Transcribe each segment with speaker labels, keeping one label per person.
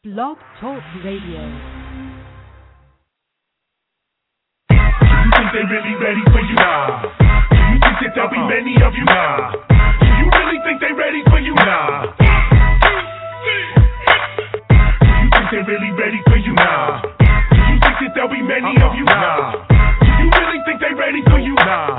Speaker 1: Blog Talk Radio.
Speaker 2: Do you think they really ready for you? Nah. Do you think that there'll be many of you? Nah. Do you really think they ready for you? Nah. Do you think they really ready for you? Nah. Do you think that there'll be many of you? Nah. Do you really think they ready for you? Nah.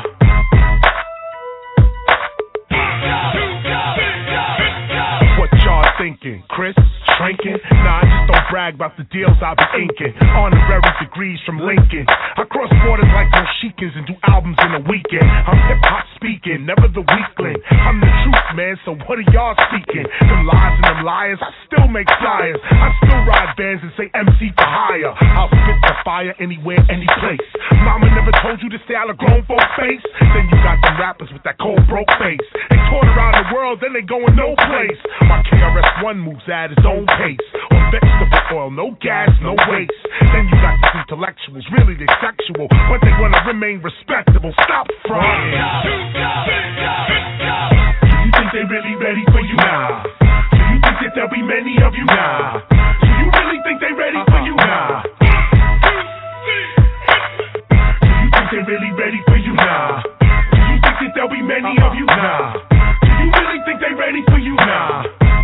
Speaker 2: What y'all thinking, Chris? Shrinking? Nah, I just don't brag about the deals I be inking. Honorary degrees from Lincoln. I cross borders like Moshikans and do albums in a weekend. I'm hip-hop speaking, never the weakling. I'm the truth, man, so what are y'all seeking? Them lies and them liars, I still make flyers. I still ride bands and say MC for hire. I'll spit the fire anywhere, any place. Mama never told you to stay out of grown folk face? Then you got them rappers with that cold broke face. They toured around the world, then they going no place. My KRS-One moves at his own pace. On vegetable oil, no gas, no waste. Then you got these intellectuals, really they sexual, but they wanna remain respectable. Stop fronting. Do you think they really ready for you? Nah. Do you think that there'll be many of you? Nah. Do you really think they ready for you? Nah. Do you think they really ready for you? Nah. Do you think that there'll be many of you? Nah. Do you really think they ready for you? Nah.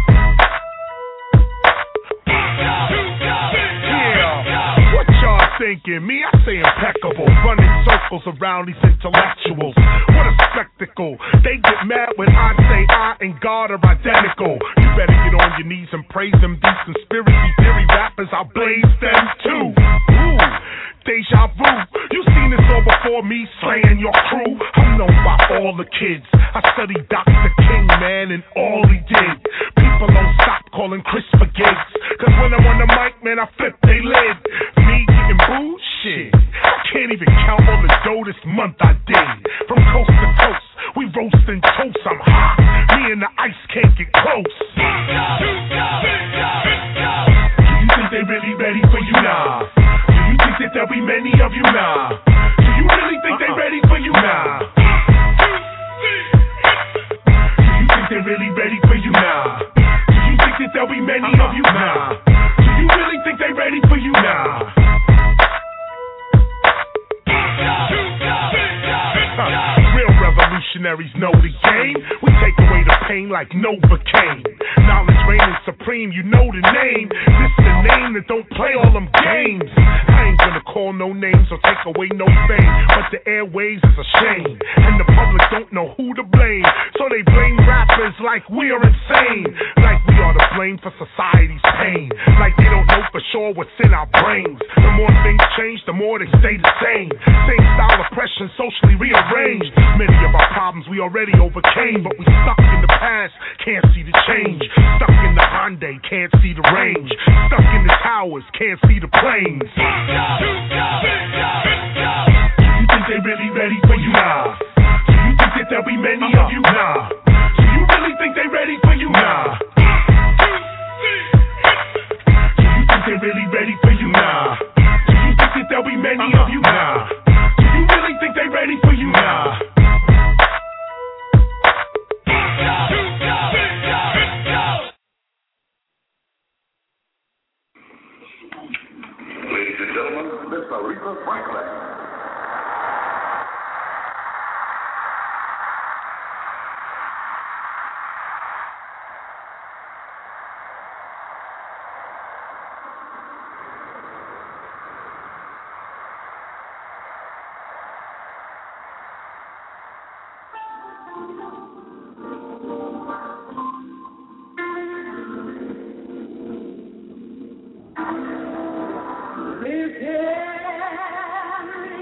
Speaker 2: Thinking me, I say impeccable, running circles around these intellectuals. What a spectacle! They get mad when I say I and God are identical. You better get on your knees and praise them. These conspiracy theory rappers, I blaze them too. Ooh, deja vu. You seen this all before me, slaying your crew. I'm known by all the kids. I studied Dr. King, man, and all he did. People don't stop calling Chris for gigs, cause when I'm on the mic, man, I flip they lid. Me getting booed? Shit, I can't even count all the dough this month I did. From coast to coast, we roasting toast, I'm hot. Me and the ice can't get close. Do you think they really ready for you? Nah. Do you think that there'll be many of you? Nah. Do you really think they ready for you? Nah. Do you think they really ready for you? Nah. Do you think that there'll be many of you? Nah. Do you really think they ready for you? Nah. Real revolutionaries know the game. We take away the pain like Novocaine. Knowledge reigning supreme, you know the name. This the name that don't play all them games. I ain't gonna call no names or take away no fame, but the airwaves is a shame, and the public don't know who to blame. So they blame rappers like we are insane, like we are to blame for society's pain, like they don't know for sure what's in our brains. The more things change, the more they stay the same. Same style oppression, socially rearranged. Many of our problems we already overcame, but we stuck in the past, can't see the change. Stuck in the Hyundai, can't see the range. Stuck in the towers, can't see the planes. Do you think they really ready for you? Nah. Do you think that there'll be many of you? Nah. Do you really think they ready for you? Nah. Do you think they really ready for you? Nah. Do you think that there'll be many of you? Nah. Do you really think they ready for you? Nah.
Speaker 3: Ladies and gentlemen, Miss Aretha Franklin.
Speaker 4: Live here.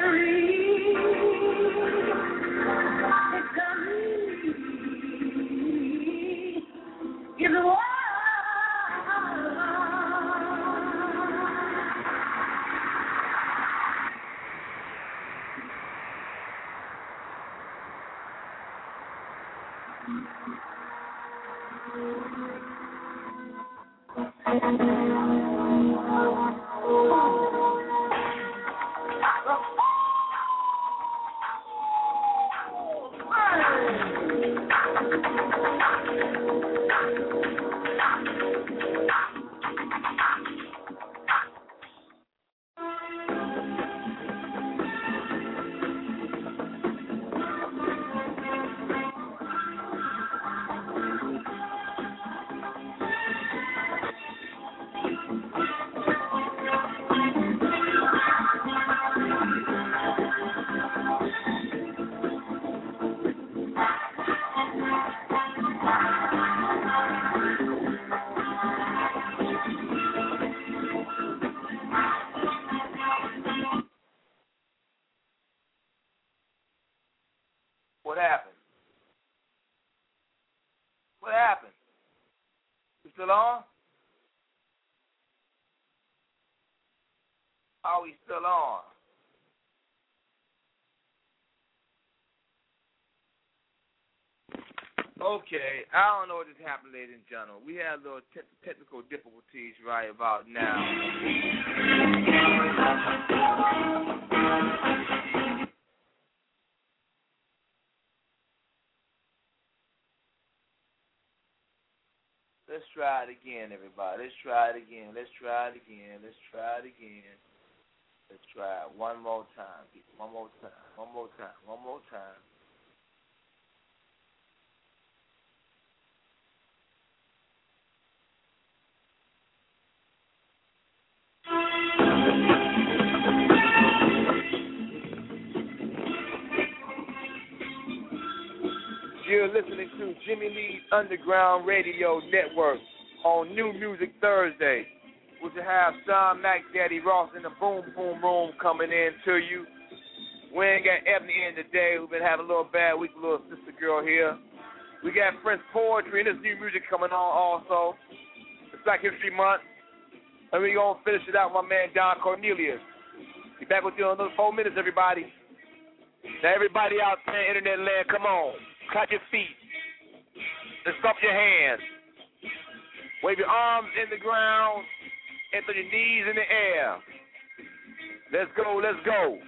Speaker 1: What happened? What happened? You still on? Are we still on? Okay, I don't know what just happened, ladies and gentlemen. We had a little technical difficulties right about now. Let's try it again, everybody. Let's try it again. Let's try it again. Let's try it again. Let's try it one more time. One more time. One more time. One more time. You're listening to Jimmy Lee's Underground Radio Network on New Music Thursday. We should have Sean Mac, Daddy Ross in the Boom Boom Room coming in to you. We ain't got Ebony in today. We've been having a little bad week, a little sister girl here. We got Prince Poetry and this new music coming on also. It's Black History Month. And we're going to finish it out with my man Don Cornelius. Be back with you in another 4 minutes, everybody. Now, everybody out there, internet land, come on. Clap your feet. Let's stomp your hands. Wave your arms in the ground and put your knees in the air. Let's go, let's go.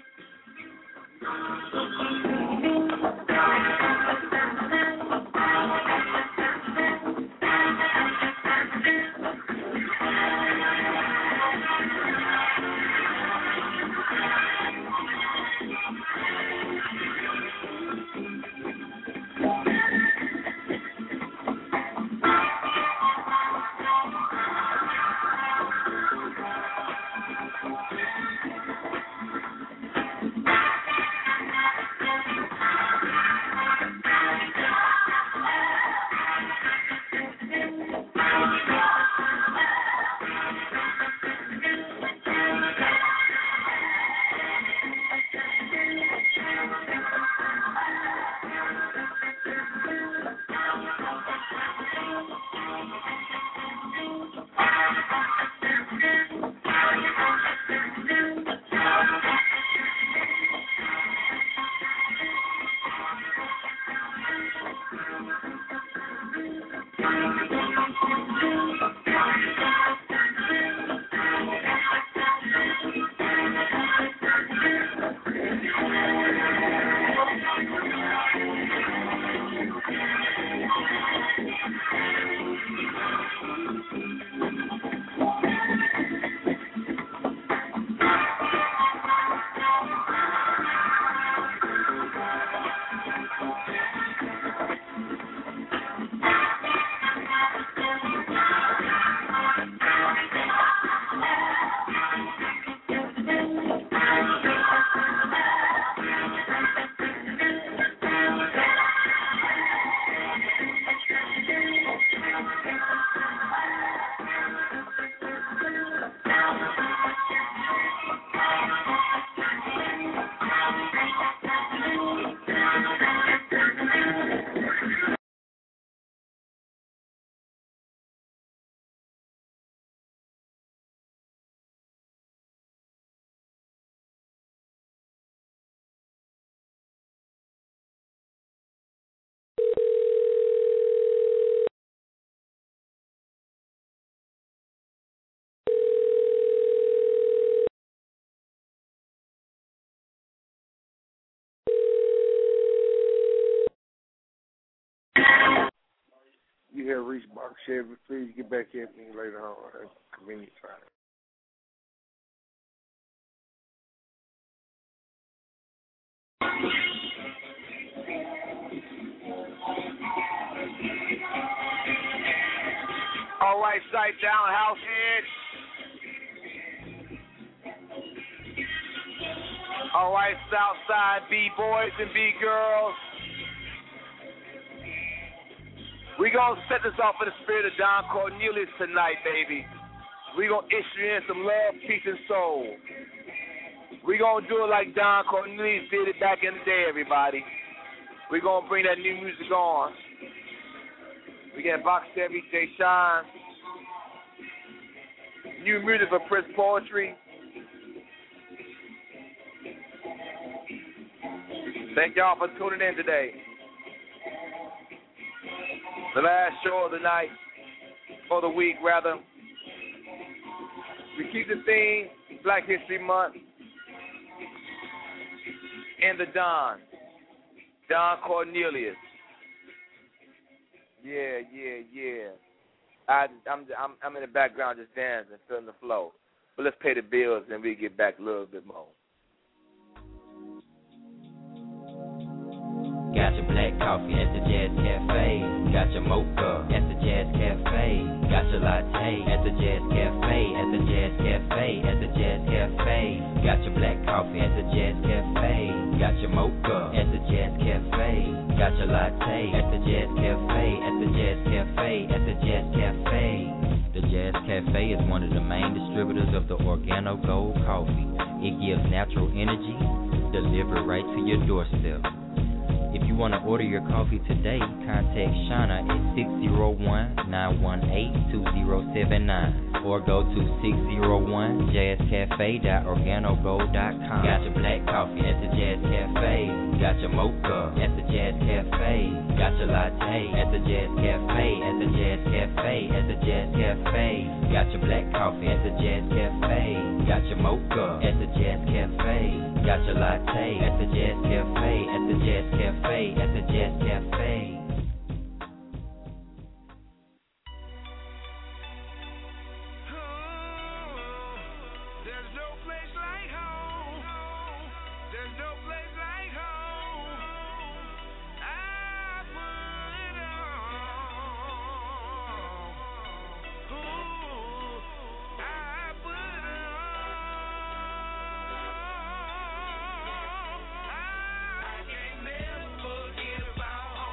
Speaker 4: you have reached Box Chevy. Please get back at me later on at a convenient time.
Speaker 1: All right, sight down, house head. All right, Southside B-boys and B-girls. We gonna set this off in the spirit of Don Cornelius tonight, baby. We gonna issue in some love, peace, and soul. We gonna do it like Don Cornelius did it back in the day, everybody. We gonna bring that new music on. We got Box Chevy, Jay Sean. New music for Prince Poetry. Thank y'all for tuning in today. The last show of the night, or the week rather. We keep the theme, Black History Month, and the Don Cornelius. Yeah. I'm in the background just dancing, feeling the flow. But let's pay the bills and we get back a little bit more.
Speaker 5: Got your black coffee at the Jazz Cafe. Got your mocha at the Jazz Cafe. Got your latte at the Jazz Cafe. At the Jazz Cafe. At the Jazz Cafe. Got your black coffee at the Jazz Cafe. Got your mocha at the Jazz Cafe. Got your latte at the Jazz Cafe. At the Jazz Cafe. At the Jazz Cafe. The Jazz Cafe is one of the main distributors of the Organo Gold coffee. It gives natural energy, delivered right to your doorstep. If you want to order your coffee today, contact Shauna at 601-918-2079 or go to 601jazzcafe.organogold.com. Got your black coffee at the Jazz Cafe. Got your mocha at the Jazz Cafe. Got your latte at the Jazz Cafe. At the Jazz Cafe. At the Jazz Cafe. Got your black coffee at the Jazz Cafe. Got your mocha at the Jazz Cafe. Got your latte at the Jazz Cafe. At the Jazz Cafe. At the Jazz Cafe.
Speaker 6: Never forget about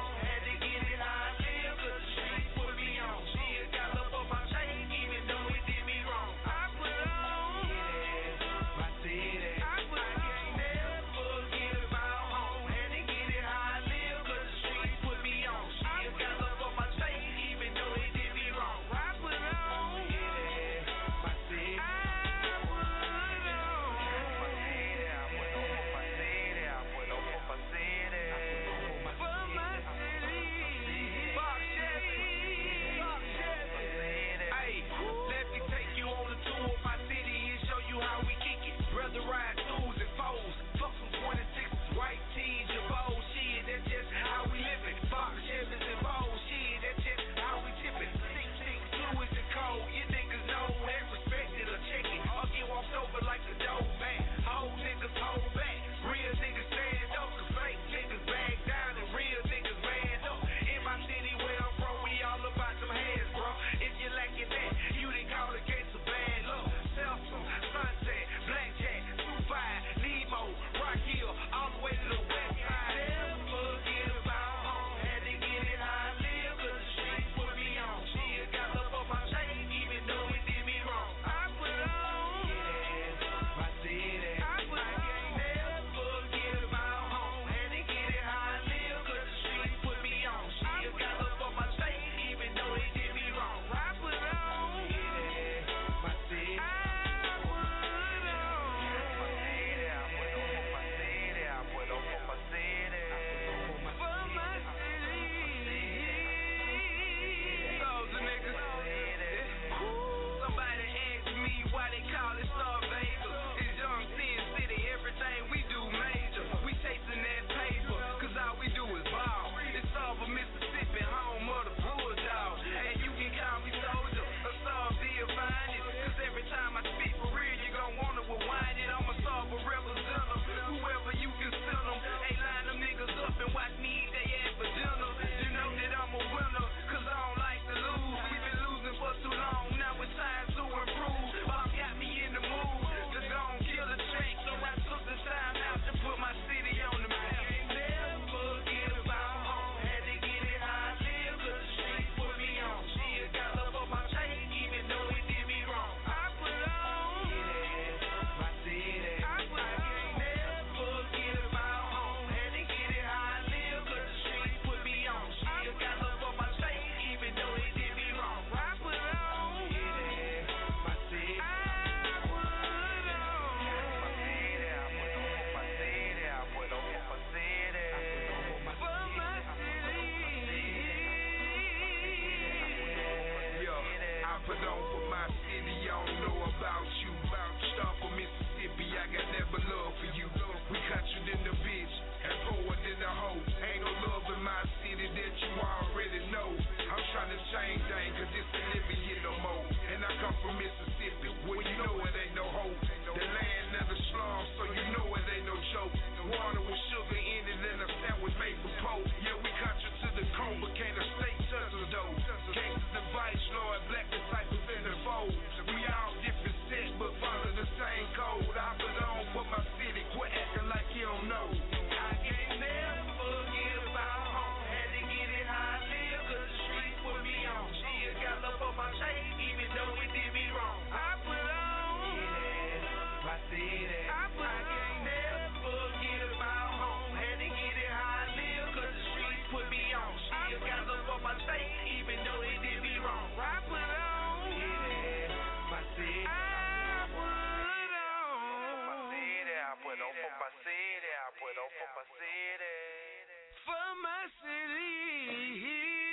Speaker 6: For my city.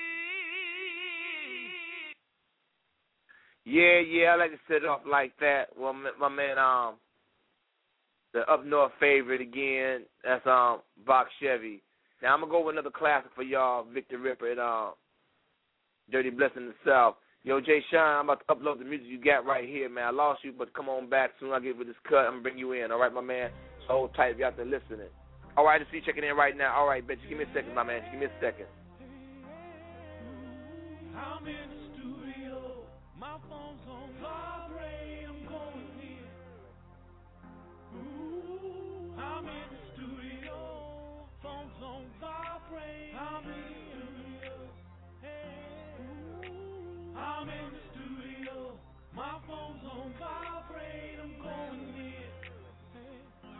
Speaker 1: Yeah, I like to set it up like that. Well, my man, the up north favorite again. That's Bach Chevy. Now I'm gonna go with another classic for y'all, Victor Ripper and Dirty Blessing in the South. Yo, Jay Shine, I'm about to upload the music you got right here, man. I lost you, but come on back soon. I get with this cut. I'm gonna bring you in. All right, my man. So hold tight if you out there listening. All right, I just see you checking in right now. All right, bitch, give me a second, my man. Just give me a second.
Speaker 6: I'm in the studio. My phone's on vibrate. I'm going in. Ooh, I'm in the studio. Phone's on vibrate. I'm in the studio. Hey. Ooh, I'm in the studio. My phone's on vibrate. I'm going in. Hey.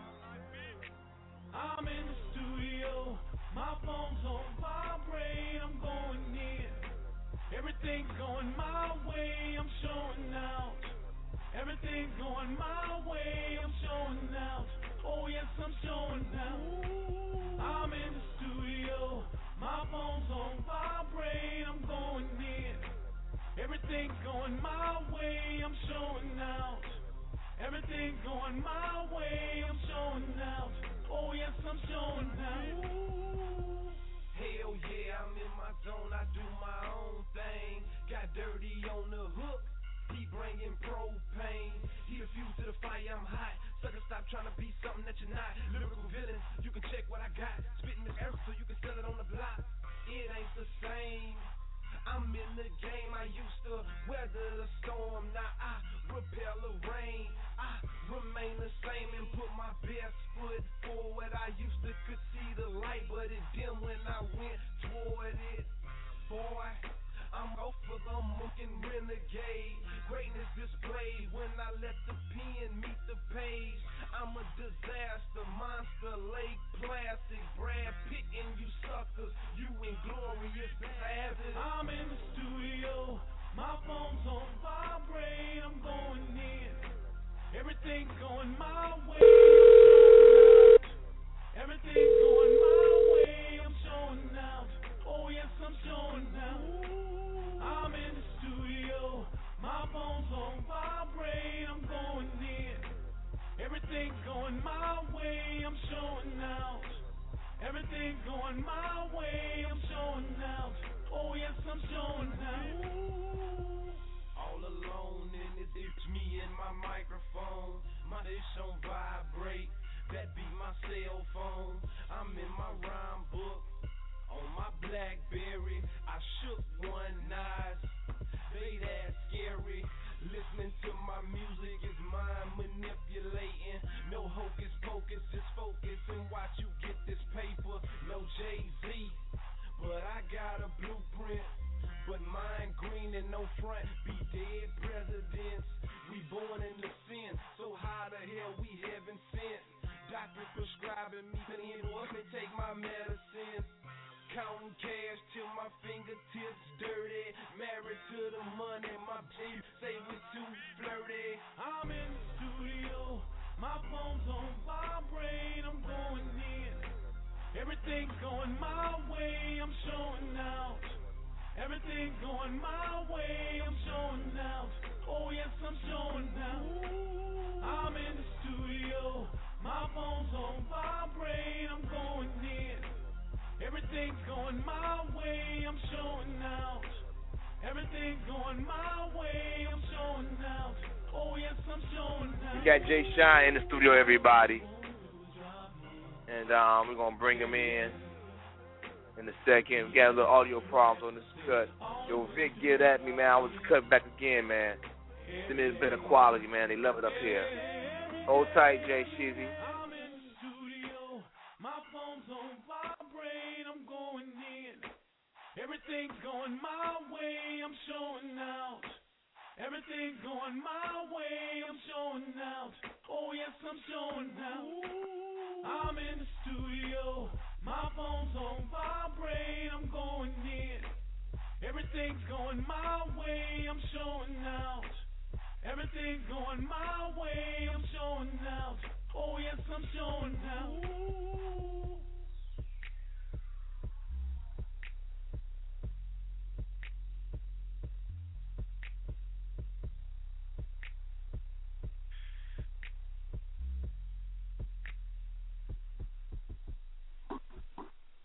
Speaker 6: I'm in the studio. My phone's on vibrate. I'm going in. Everything's going my way, I'm showing out. Everything's going my way, I'm showing out. Oh yes, I'm showing out. I'm in the studio, my phone's on vibrate, I'm going in. Everything's going my way, I'm showing out. Everything's going my way, I'm showing out. Oh yes, I'm showing out. Hell yeah, I'm in my zone, I do my own thing. Got Dirty on the hook, he bringing propane. He refused to the fire, I'm hot. Sucker, stop trying to be something that you're not. Lyrical villain, you can check what I got. Spitting this earth so you can sell it on the block. It ain't the same. I'm in the game, I used to weather the storm. Now I repel the rain. I remain the same and put my best foot forward. I used to could see the light, but it dimmed when I went toward it. Boy, I'm off for the mookin' renegade. Greatness displayed when I let the pen meet the page. I'm a disaster, monster, lake, plastic, Brad Pitt and you suckers, you inglorious bastards. I'm in the studio, my phone's on vibrate, I'm going in. Everything's going my way, everything's going my way, I'm showing out. Oh yes, I'm showing out. I'm in the studio, my phone's on vibrate, I'm going in. Everything's going my way, I'm showing out. Everything's going my way, I'm showing out. Oh yes, I'm showing out. All alone in it, it's me and my microphone. My dish on vibrate, that be my cell phone. I'm in my rhyme book, on my Blackberry. I shook one eyes, they that scary. Listening to my music is mind manipulating. No hocus pocus, just focus and watch you get this paper. No Jay-Z, but I got a blueprint. But mine green and no front. Be dead presidents, we born in the sin. So how the hell we heaven sent? Doctor prescribing me million boys may take my medicine. Counting cash till my fingertips dirty. Married to the money, my baby say we too flirty. I'm in the studio, my phone's on vibrate, I'm going in. Everything's going my way, I'm showing out. Everything's going my way, I'm showing out. Oh yes, I'm showing out. I'm in the studio, my phone's on vibrate, I'm going in. Everything's going my way, I'm showing out. Everything's going my way, I'm showing out. Oh yes, I'm showing out.
Speaker 1: We got Jay Shine in the studio, everybody. And we're going to bring him in a second. We got a little audio problems on this cut. Yo, Vic, get at me, man. I was cut back again, man. Send me this better quality, man. They love it up here. Hold tight, Jay Shizzy.
Speaker 6: I'm in the studio, my phone's on vibrate, I'm going in. Everything's going my way, I'm showing out. Everything's going my way, I'm showing out. Oh yes, I'm showing out. I'm in the studio, my phone's on vibrate, I'm going in. Everything's going my way, I'm showing out. Everything's going my way, I'm showing out. Oh yes, I'm showing out.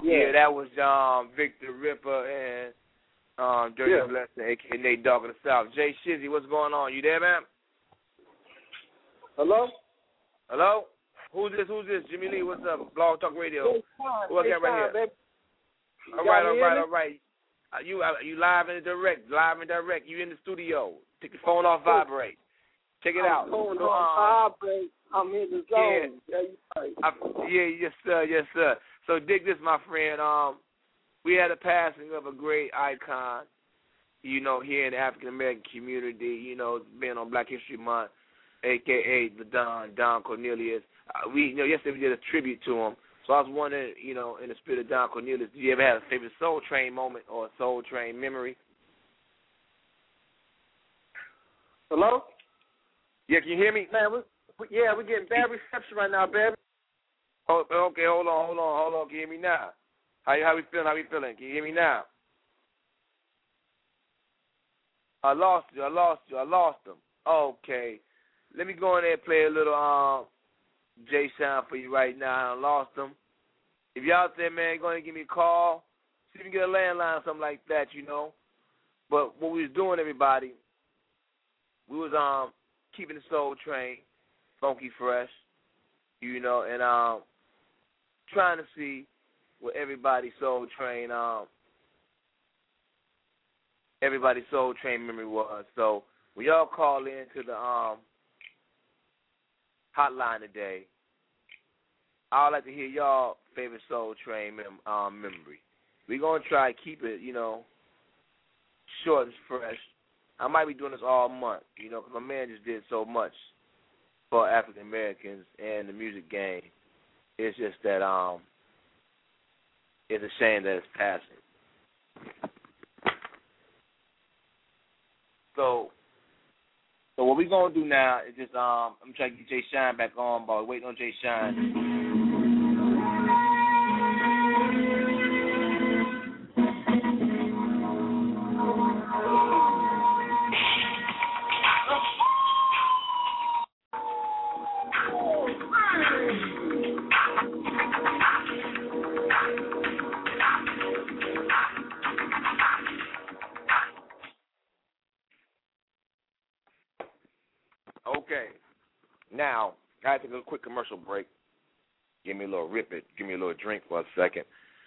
Speaker 1: Yeah, that was Victor Ripper and Dirty Blessing, a.k.a. Nate Dogg of the South. Jay Shizzy, what's going on? You there, man?
Speaker 4: Hello?
Speaker 1: Hello? Who's this? Jimmy Lee, what's up? Blog Talk Radio. Who I got right here? All right. You live and direct. You in the studio. Take your phone off vibrate. Check it out.
Speaker 4: Phone off vibrate. I'm in the zone.
Speaker 1: Yes, sir. So dig this, my friend. We had a passing of a great icon, here in the African American community, being on Black History Month, a.k.a. the Don Cornelius. Yesterday we did a tribute to him. So I was wondering, in the spirit of Don Cornelius, do you ever have a favorite Soul Train moment or a Soul Train memory?
Speaker 4: Hello?
Speaker 1: Yeah, can you hear me?
Speaker 4: Man, we're getting bad reception right now, baby.
Speaker 1: Oh, okay, hold on. Can you hear me now? How we feeling? Can you hear me now? I lost him. Okay. Let me go in there and play a little Jay Sean for you right now. I lost him. If y'all out there, man, go ahead and give me a call. See if you can get a landline or something like that, But what we was doing, everybody, we was keeping the Soul Train funky fresh, and trying to see what everybody's Soul Train memory was. So when y'all call in to the hotline today, I would like to hear y'all favorite Soul Train memory. We're going to try to keep it, short and fresh. I might be doing this all month, because my man just did so much for African Americans and the music game. It's just that it's a shame that it's passing. So what we're going to do now is just, I'm trying to get Jay Shine back on, but we're waiting on Jay Shine. Okay. Now, I have to take a quick commercial break. Give me a little drink for a second.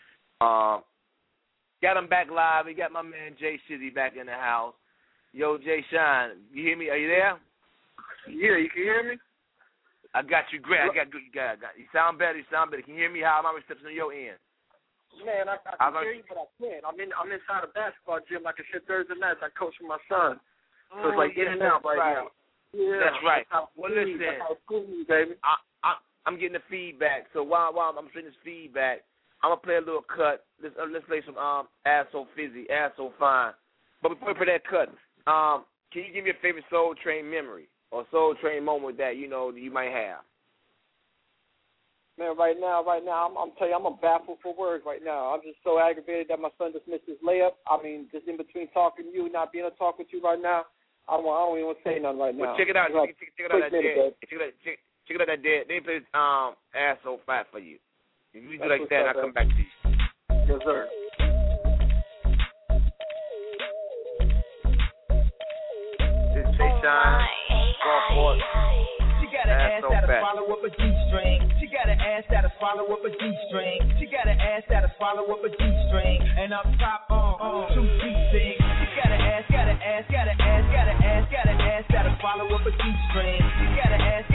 Speaker 1: Got him back live. We got my man Jay Shizzy back in the house. Yo, Jay Shine, you hear me? Are you there?
Speaker 4: Yeah, you can hear me?
Speaker 1: I got you great. I got good. You sound better. Can you hear me? How am I reception on your end?
Speaker 4: Man, I can hear you, but I can't. I'm inside a basketball gym like I said Thursday nights. I coach with my son. So it's like in and out right now. Yeah,
Speaker 1: that's right. Well, listen,
Speaker 4: baby.
Speaker 1: I'm getting the feedback. So while I'm sending this feedback, I'm gonna play a little cut. Let's play some Ass So Fizzy, Ass So Fine. But before we play that cut, can you give me a favorite Soul Train memory or Soul Train moment that you might have?
Speaker 4: Man, right now, I'm telling you, I'm baffled for words right now. I'm just so aggravated that my son just missed his layup. I mean, just in between talking to you, not being able to talk with you right now. I don't even want to say nothing right now.
Speaker 1: Well, check it out. Check it out that dead. They play Ass So Fat for you. If you do like that, I'll come back to you.
Speaker 4: Yes, sir.
Speaker 1: This is Jay Shine.
Speaker 7: She got an ass that'll follow up a G-string. She got an ass that'll follow up a G-string. She got an ass that'll follow up a G-string. And up top, 2 G-strings. She got an ass that'll follow up a G-string. She got an ass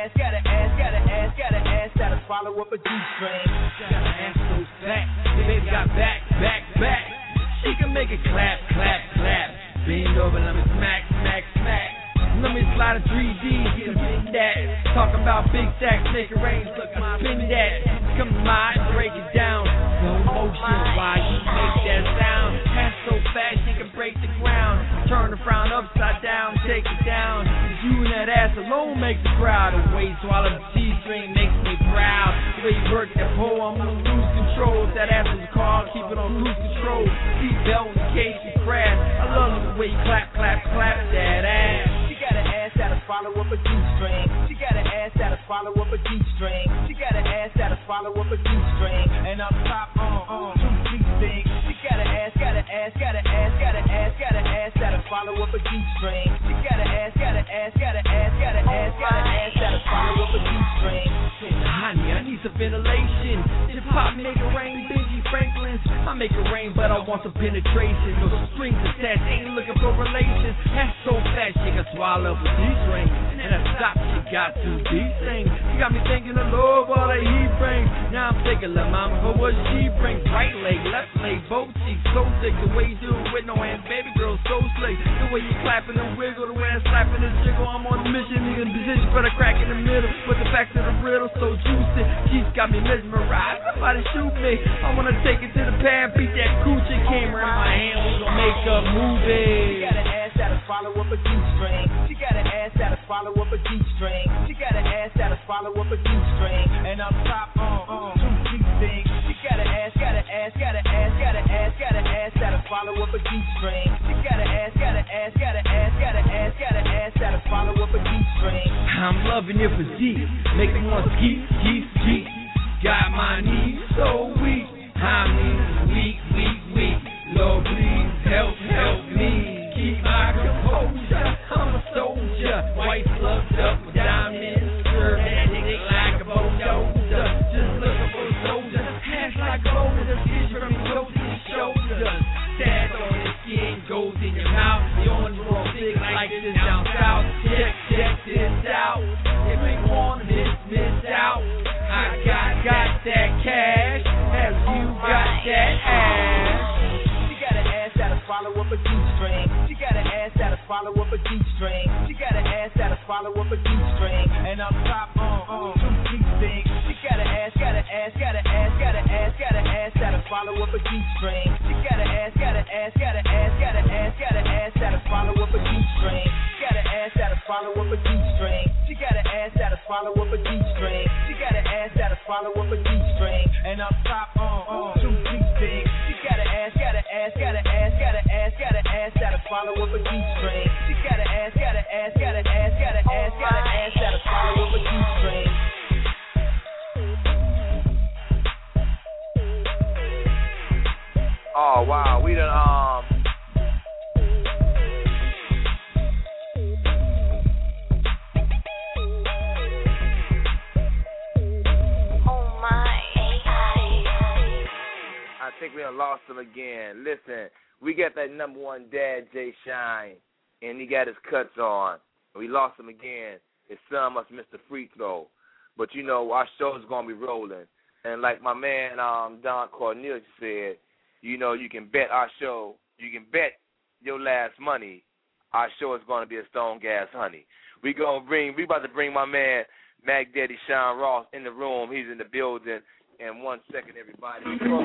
Speaker 7: that'll follow up a G-string. Got an ass so fat, baby got back. She can make it clap. Bend over, let me smack. Let me slide a 3D, get a big that. Talk about big stacks, make it rain, look, I spin that. Come on, break it down. No motion, why you make that sound? Ass so fast, she can break the ground. Turn the frown upside down, take it down. You and that ass alone make the crowd. The way you swallow the G-string makes me proud. The way you work that pole, I'm gonna lose control. If that ass was a car, keep it on cruise control. Seatbelt in case you crash. I love the way you clap that ass. She got an ass that'll follow up a G-string. She got an ass that'll follow up a G-string. She got an ass that'll follow up a G-string. And up top, Two G things. She got an ass, got an ass, got an ass, got an ass, got an ass that'll follow up a G-string. She got an ass, got an ass, got an ass, got an ass, got an ass that'll follow up a G-string. Honey, I need some ventilation. Just pop, make it rain, Benji Franklin's. I make it rain, but I want some penetration. No strings attached, ain't looking for relations. That's so fast, she can swallow up a G-string. And I stop, she got 2 D-strings. She got me thinking of Lord, what a he brings. Now I'm thinking, la mama, for what she brings. Right leg, left leg, both cheeks, so sick. The way you do it with no hands, baby girl, so slick. The way you clapping and wiggle, the way I'm slapping and jiggle. I'm on a mission, nigga, in position for the crack in the middle. With the facts of the riddle, so juicy. She's got me mesmerized. Somebody shoot me. I wanna take it to the pad, beat that coochie. Camera in my hand, we gon' make a movie. She got an ass that'll follow up a G-string. She got an ass that'll follow up a G-string. She got an ass that'll follow up a G-string. And up top, 2 G-things. She got an ass, got an ass, got an ass, got an ass, got an ass that'll follow up a G-string. She got an ass, got an ass, got an ass, got an ass, got an ass that'll follow up a G-string. I'm loving your physique, make me want to geek. Got my knees so weak, I'm weak. Lord, please help me. Keep my composure, I'm a soldier. White gloves up with diamonds, serve that nigga like a bulldozer. Just looking for a soldier, hands like gold, skin from your toes to your shoulders. Stab on your skin, goes in your mouth. You on the road big like this down south. Check this out. If you wanna miss out, I got that cash. Have you got that ass? She got an ass that'll follow up a G-string. She got an ass that'll follow up a G-string. She got an ass that'll follow up a G-string. And up top, 2 G-things. She got an ass, got an ass, got an ass, got an ass, got an ass that'll follow up a G-string. She got an ass, got an ass, got an ass, got an ass, got an ass that'll follow up a G-string. She got an ass that'll follow up a G-string. She got an ass that'll follow up a G-string. She got an ass that'll follow up a G-string. And up top, 2 G-things. She got an ass, got an ass, got an ass, got an ass, got an ass that'll follow up a G-string. She got an ass, got an ass, got an ass, got an ass, got an ass that'll follow up a G-string.
Speaker 1: Oh wow, we done I think we done lost him again. Listen, we got that number one dad, Jay Shine, and he got his cuts on. We lost him again. His son must miss the free throw. But, you know, our show's going to be rolling. And like my man Don Cornelius said, you know, you can bet our show, you can bet your last money, our show is going to be a stone gas honey. We about to bring my man, Mac Daddy Sean Ross, in the room. He's in the building. In 1 second, everybody.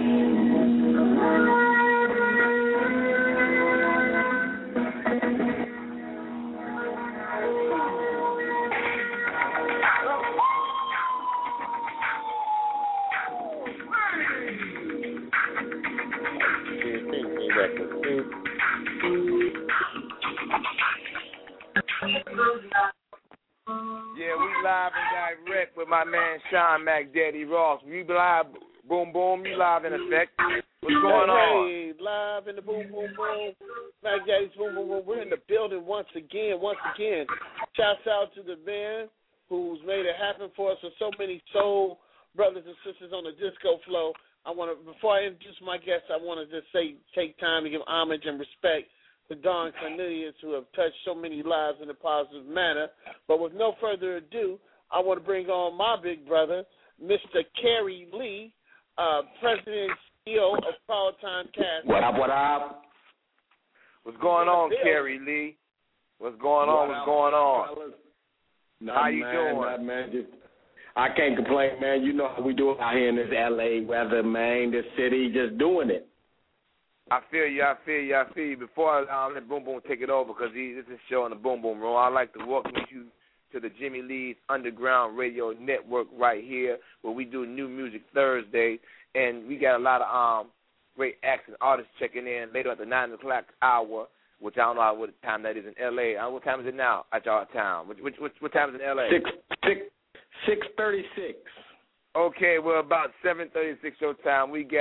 Speaker 1: Yeah, we live and direct with my man Sean Mac Daddy Ross. We live, boom, boom, you live in effect. What's going on?
Speaker 8: Hey, live in the boom, boom, boom. Mac Daddy's boom, boom, boom. We're in the building once again. Shouts out to the man who's made it happen for us, and so many soul brothers and sisters on the disco flow. Before I introduce my guests, I want to just take time to give homage and respect to Don Cornelius, who have touched so many lives in a positive manner. But with no further ado, I want to bring on my big brother, Mr. Kerry Lee, President and CEO of Power Time Cast.
Speaker 3: What up?
Speaker 1: What's going on, Kerry Lee? What's going on? How you doing?
Speaker 3: Man, I can't complain, man. You know how we do it out here in this L.A. weather, man, this city, just doing it.
Speaker 1: I feel you. Before I let Boom Boom take it over, because this is a show in the Boom Boom Room, I'd like to welcome you to the Jimmy Lee's Underground Radio Network right here, where we do New Music Thursday, and we got a lot of great acts and artists checking in later at the 9 o'clock hour, which I don't know what time that is in L.A. What time is it now at y'all town? What time is it in L.A.?
Speaker 3: 6:36.
Speaker 1: Okay, well, about 7:36 your time, we got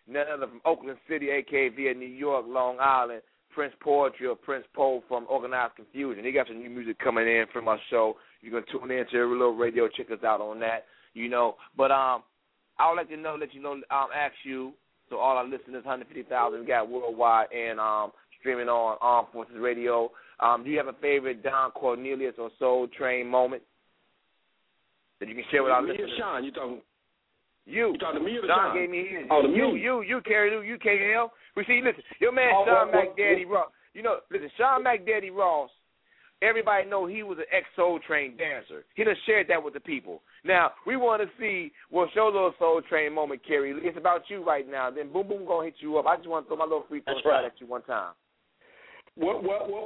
Speaker 1: none other from Oakland City, a.k.a. via New York, Long Island, Prince Poetry or Prince Poe from Organized Confusion. He got some new music coming in from our show. You can tune in to every little radio. Check us out on that, you know. But I would like to ask you, so all our listeners, 150,000 we got worldwide and streaming on Armed Forces Radio. Do you have a favorite Don Cornelius or Soul Train moment that you can share with our listeners?
Speaker 3: Sean, you talking to me or
Speaker 1: Don
Speaker 3: Sean?
Speaker 1: gave me his.
Speaker 3: Oh, to me.
Speaker 1: You carry you KL. We see, listen, your man Sean McDaddy Ross. You know, listen, Sean McDaddy Ross, everybody know he was an ex-Soul Train dancer. He done shared that with the people. Now, we want to see what's your little Soul Train moment, Kerry. It's about you right now. Then Boom Boom going to hit you up. I just want to throw my little free throw shot at you one time.
Speaker 3: Well,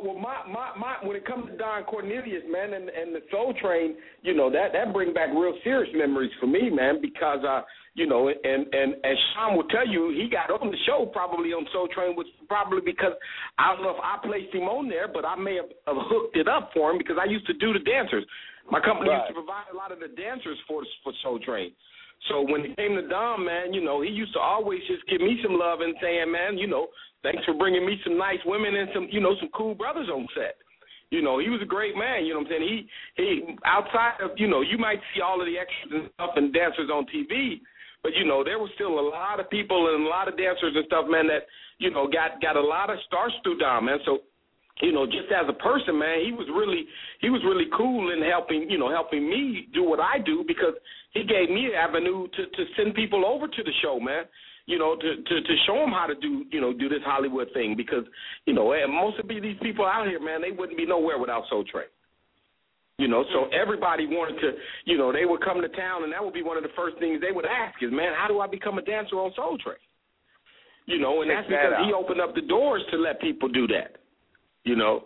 Speaker 3: my when it comes to Don Cornelius, man, and the Soul Train, you know, that brings back real serious memories for me, man, because you know, and as Sean will tell you, he got on the show probably on Soul Train, which probably because I don't know if I placed him on there, but I may have hooked it up for him because I used to do the dancers. My company used to provide a lot of the dancers for Soul Train. So when it came to Don, man, you know, he used to always just give me some love and saying, man, you know, thanks for bringing me some nice women and some, you know, some cool brothers on set. You know, he was a great man, you know what I'm saying? He outside of, you know, you might see all of the extras and stuff and dancers on TV, but, you know, there was still a lot of people and a lot of dancers and stuff, man, that, you know, got a lot of stars through Don, man. So, you know, just as a person, man, he was really cool in helping me do what I do because he gave me an avenue to send people over to the show, man. You know, to show them how to do this Hollywood thing because, you know, most of these people out here, man, they wouldn't be nowhere without Soul Train. You know, so everybody wanted to, you know, they would come to town and that would be one of the first things they would ask is, man, how do I become a dancer on Soul Train? You know, and that's because he opened up the doors to let people do that. You know.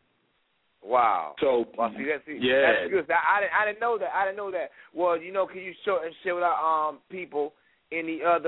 Speaker 1: Wow.
Speaker 3: So
Speaker 1: that's good. I didn't know that. Well, you know, can you share with our people any other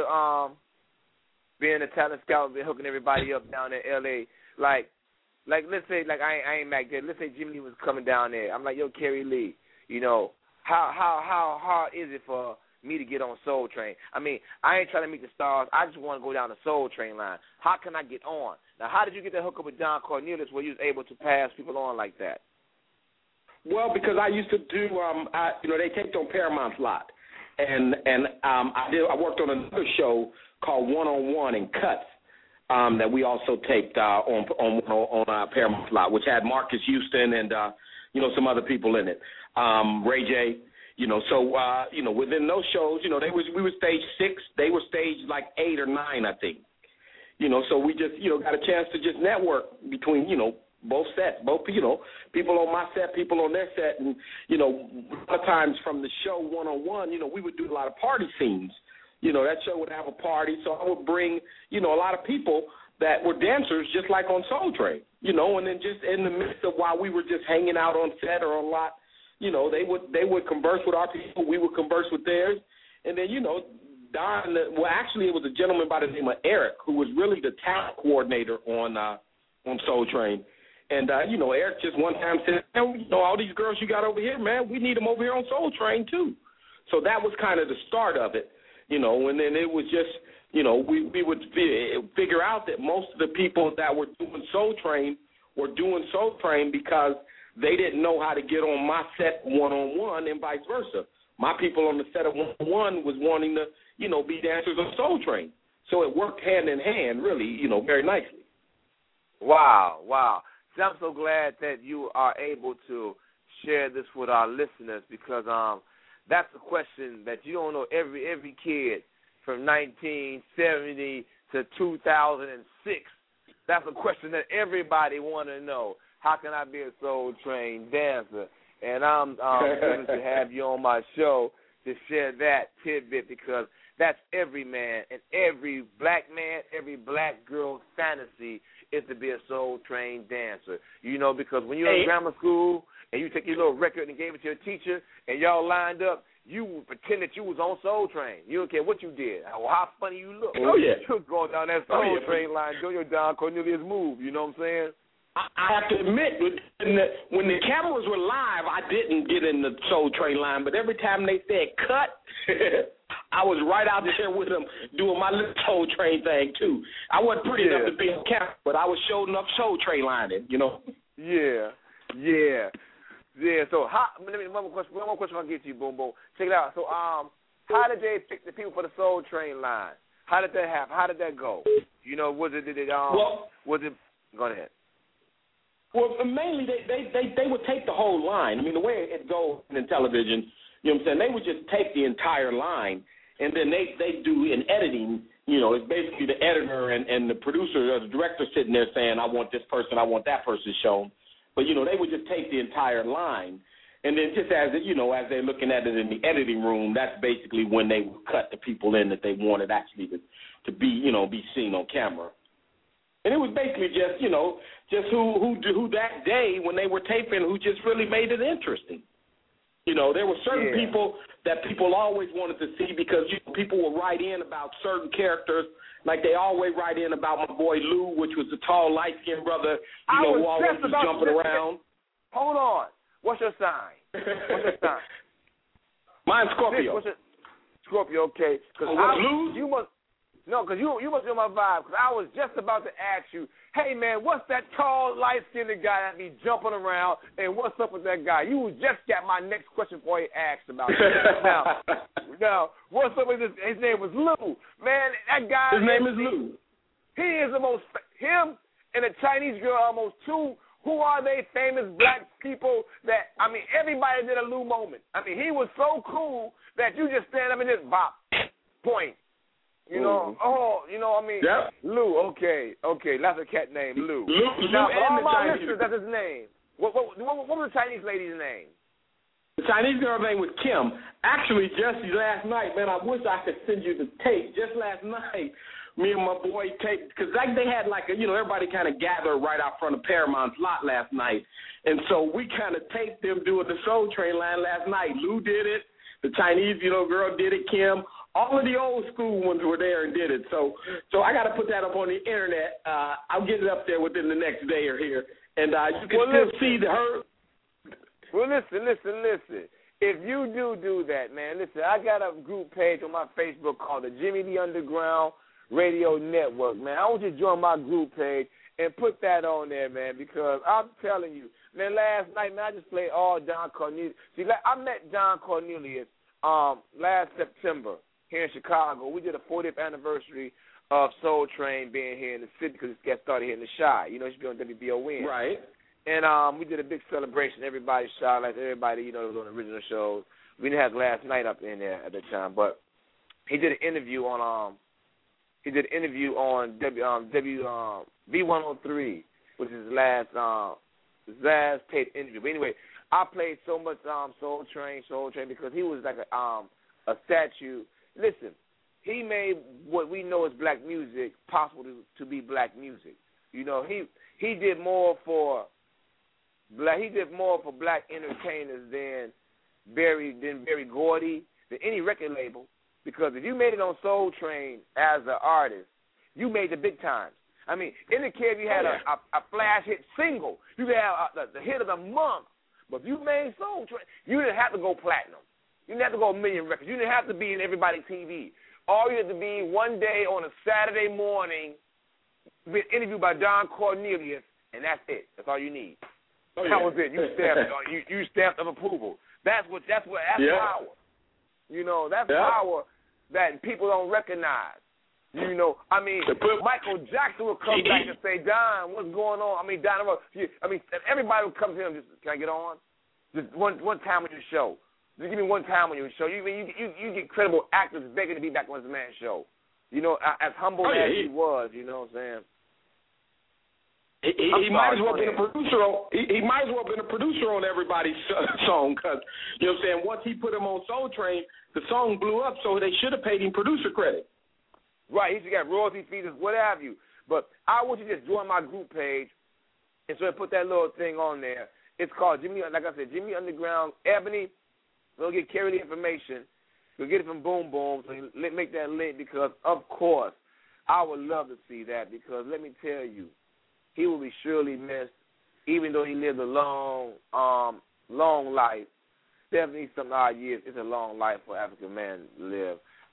Speaker 1: being a talent scout, been hooking everybody up down in L.A. Like let's say I ain't Mac there. Let's say Jimmy Lee was coming down there. I'm like, yo, Kerry Lee, you know, how hard is it for me to get on Soul Train? I mean, I ain't trying to meet the stars. I just want to go down the Soul Train line. How can I get on? Now, how did you get that hook up with Don Cornelius where you was able to pass people on like that?
Speaker 3: Well, because I used to do, you know, they taped on Paramount Lot, and I worked on another show called One on One in Cuts that we also taped on Paramount Lot, which had Marcus Houston and you know, some other people in it, Ray J. You know, so you know, within those shows, you know, we were stage 6, they were stage like 8 or 9, I think. You know, so we just, you know, got a chance to just network between, you know, both sets, you know, people on my set, people on their set. And, you know, a lot of times from the show One on One, you know, we would do a lot of party scenes. You know, that show would have a party. So I would bring, you know, a lot of people that were dancers just like on Soul Train, you know, and then just in the midst of while we were just hanging out on set or on lot, you know, they would converse with our people. We would converse with theirs. And then, you know, Don, well, actually, it was a gentleman by the name of Eric who was really the talent coordinator on Soul Train. And, you know, Eric just one time said, you know, all these girls you got over here, man, we need them over here on Soul Train, too. So that was kind of the start of it, you know, and then it was just, you know, we would figure out that most of the people that were doing Soul Train were doing Soul Train because they didn't know how to get on my set one-on-one and vice versa. My people on the set of one-on-one was wanting to, you know, be dancers on Soul Train. So it worked hand in hand, really, you know, very nicely.
Speaker 1: Wow. So I'm so glad that you are able to share this with our listeners because that's a question that you don't know every kid from 1970 to 2006. That's a question that everybody want to know. How can I be a Soul Train dancer? And I'm privileged to have you on my show to share that tidbit because that's every man and every black man, every black girl's fantasy is to be a Soul Train dancer. You know, because when you're in grammar school and you take your little record and gave it to your teacher and y'all lined up, you would pretend that you was on Soul Train. You don't care what you did, how funny you look.
Speaker 3: Oh, yeah.
Speaker 1: You was going down that Soul Train line, do your Don Cornelius move. You know what I'm saying?
Speaker 3: I have to admit, when the cameras were live, I didn't get in the Soul Train line, but every time they said cut, I was right out there with them doing my little Soul Train thing too. I wasn't pretty enough to be on camera, but I was showing up Soul Train lining, you know.
Speaker 1: Yeah. So one more question I'll get to you, Boom Boom. Check it out. So how did they pick the people for the Soul Train line? How did that happen? How did that go? You know, was it go ahead.
Speaker 3: Well, mainly they would take the whole line. I mean, the way it goes in television, you know what I'm saying, they would just take the entire line, and then they do in editing, you know, it's basically the editor and the producer or the director sitting there saying, I want this person, I want that person shown. But, you know, they would just take the entire line. And then just as they're looking at it in the editing room, that's basically when they would cut the people in that they wanted actually to be seen on camera. And it was basically just who that day when they were taping who just really made it interesting. You know, there were certain people that people always wanted to see because people would write in about certain characters. Like they always write in about my boy Lou, which was the tall, light-skinned brother, who always was jumping around.
Speaker 1: Hold on. What's your sign?
Speaker 3: Mine's Scorpio.
Speaker 1: Scorpio, okay.
Speaker 3: Lou?
Speaker 1: You must know my vibe, because I was just about to ask you, hey, man, what's that tall, light-skinned guy that be jumping around, and what's up with that guy? You just got my next question before he asked about it. Now, what's up with this? His name was Lou. Man, that guy.
Speaker 3: His name is Lou.
Speaker 1: He is him and a Chinese girl almost two. Who are they famous black people that, I mean, everybody did a Lou moment. I mean, he was so cool that you just stand up and just bop, point. You know,
Speaker 3: Yep.
Speaker 1: Lou, okay, that's a cat named Lou. Now, all my listeners, that's his name. What was the Chinese lady's name?
Speaker 3: The Chinese girl's name was Kim. Actually, just last night, man, I wish I could send you the tape. Just last night, me and my boy taped, because they had everybody kind of gathered right out front of Paramount's lot last night. And so we kind of taped them doing the Soul Train line last night. Lou did it. The Chinese, girl did it, Kim. All of the old school ones were there and did it. So I got to put that up on the internet. I'll get it up there within the next day or here. And you can still see her.
Speaker 1: Well, listen. If you do that, man, listen, I got a group page on my Facebook called the Jimmy the Underground Radio Network, man. I want you to join my group page and put that on there, man, because I'm telling you, man, last night, man, I just played all Don Cornelius. See, I met Don Cornelius last September here in Chicago. We did a 40th anniversary of Soul Train being here in the city because it got started here in the Chi. You know, it should be on WBON.
Speaker 3: Right.
Speaker 1: And we did a big celebration. Everybody shot, like everybody, that was on the original shows. We didn't have Last Night up in there at the time, but he did an interview on V103, which is his last tape interview. But anyway, I played so much Soul Train because he was like a statue. Listen, he made what we know as black music possible to be black music. You know, he did more for black entertainers than Berry Gordy, than any record label. Because if you made it on Soul Train as an artist, you made the big times. I mean, it didn't care if you had a flash hit single. You could have the hit of the month. But if you made Soul Train, you didn't have to go platinum. You didn't have to go a million records. You didn't have to be in everybody's TV. All you had to be one day on a Saturday morning, be interviewed by Don Cornelius, and that's it. That's all you need. That was it. You stamped of approval. That's power. You know, that's power that people don't recognize. You know, I mean, Michael Jackson will come back and say, Don, what's going on? I mean, Don, everybody will come to him, just, can I get on? Just one time on your show. Just give me one time on your show. You get credible actors begging to be back on the man's show. You know, as humble as he was, you know what I'm saying?
Speaker 3: He might as well been a producer on. He might as well been a producer on everybody's song, because you know what I'm saying. Once he put him on Soul Train, the song blew up, so they should have paid him producer credit.
Speaker 1: Right, he should have got royalty fees, what have you. But I want you to just join my group page and so I put that little thing on there. It's called Jimmy, like I said, Jimmy Underground. Ebony, we'll carry the information. We'll get it from Boom Boom. So make that link, because of course I would love to see that, because let me tell you, he will be surely missed, even though he lived a long life. 70-some odd years, it's a long life for an African man to live.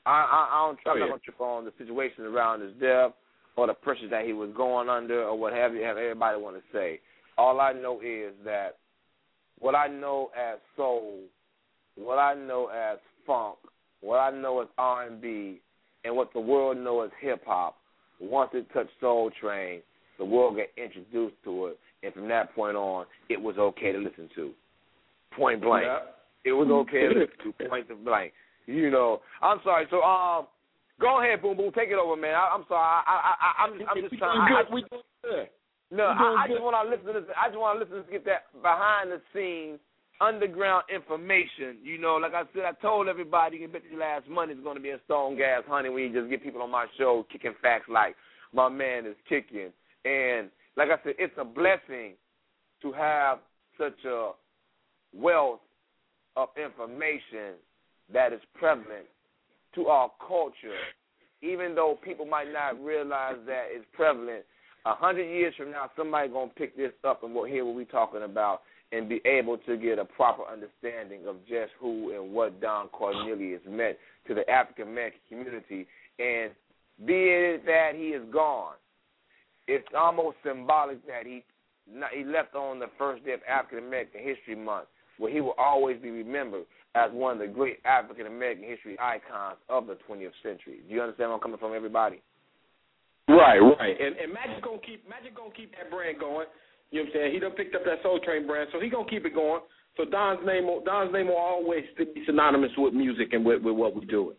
Speaker 1: I'm not going to trip on the situation around his death or the pressure that he was going under or what have you, have everybody want to say. All I know is that what I know as soul, what I know as funk, what I know as R&B, and what the world knows as hip-hop, once it touched Soul Train, the world got introduced to it, and from that point on, it was okay to listen to. Point blank. Yeah. It was okay to listen to, point blank. You know, I'm sorry. So, go ahead, Boom Boom, take it over, man. I'm sorry. I'm just trying. We doing good. No, I just want our listeners. I just want our listeners to get that behind the scenes, underground information. You know, like I said, I told everybody, you can bet your last money is going to be in Stone Gas Honey when you just get people on my show kicking facts like my man is kicking. And like I said, it's a blessing to have such a wealth of information that is prevalent to our culture, even though people might not realize that it's prevalent. 100 years from now, somebody going to pick this up and we'll hear what we're talking about and be able to get a proper understanding of just who and what Don Cornelius meant to the African-American community. And be it that he is gone, it's almost symbolic that he left on the first day of African-American History Month, where he will always be remembered as one of the great African-American history icons of the 20th century. Do you understand where I'm coming from, everybody?
Speaker 3: Right. And Magic gonna keep that brand going. You know what I'm saying? He done picked up that Soul Train brand, so he gonna keep it going. So Don's name will always be synonymous with music and with what we're doing.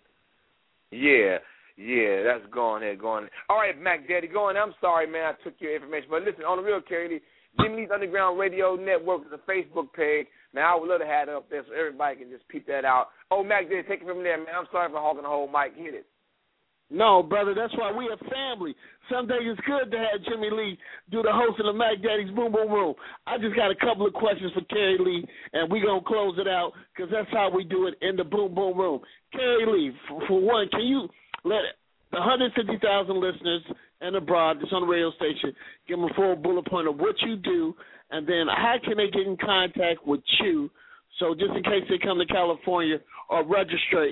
Speaker 3: Yeah, that's going ahead. All right, Mac Daddy, go on. I'm sorry, man, I took your information. But listen, on the real, Kerry, Jimmy Lee's Underground Radio Network is a Facebook page. Man, I would love to have it up there so everybody can just peep that out. Oh, Mac Daddy, take it from there, man. I'm sorry for hogging the whole mic. Hit it.
Speaker 8: No, brother, that's why we are family. Someday it's good to have Jimmy Lee do the hosting of Mac Daddy's Boom Boom Room. I just got a couple of questions for Kerry Lee, and we're going to close it out because that's how we do it in the Boom Boom Room. Kerry Lee, for one, can you let the 150,000 listeners and abroad that's on the radio station give them a full bullet point of what you do, and then how can they get in contact with you so just in case they come to California or register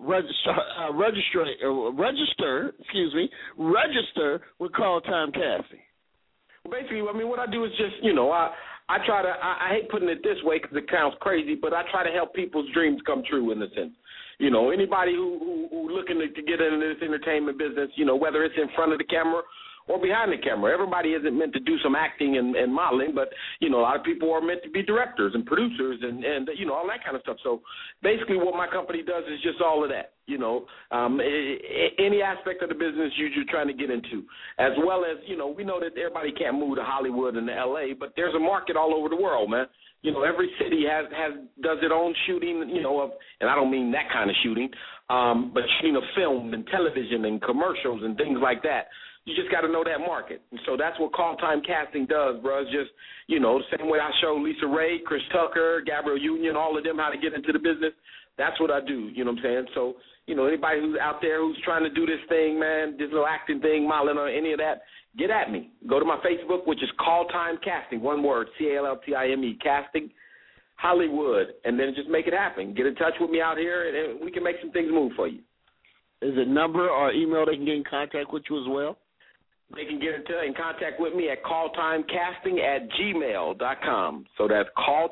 Speaker 8: with Call Time Casting?
Speaker 3: Well, basically, I mean, what I do is just, you know, I hate putting it this way because it sounds crazy, but I try to help people's dreams come true in a sense. You know, anybody who looking to get into this entertainment business, you know, whether it's in front of the camera or behind the camera. Everybody isn't meant to do some acting and modeling, but, you know, a lot of people are meant to be directors and producers and you know, all that kind of stuff. So basically what my company does is just all of that, you know, any aspect of the business you're trying to get into, as well as, you know, we know that everybody can't move to Hollywood and to L.A., but there's a market all over the world, man. You know, every city does its own shooting, you know, and I don't mean that kind of shooting, but shooting of film and television and commercials and things like that. You just got to know that market. And so that's what Call Time Casting does, bro. It's just, you know, the same way I show Lisa Ray, Chris Tucker, Gabrielle Union, all of them how to get into the business, that's what I do, you know what I'm saying? So, you know, anybody who's out there who's trying to do this thing, man, this little acting thing, modeling or any of that, get at me. Go to my Facebook, which is Call Time Casting, one word, CALLTIME, Casting Hollywood, and then just make it happen. Get in touch with me out here, and we can make some things move for you.
Speaker 8: Is it number or email they can get in contact with you as well?
Speaker 3: They can get in contact with me at calltimecasting@gmail.com. So that's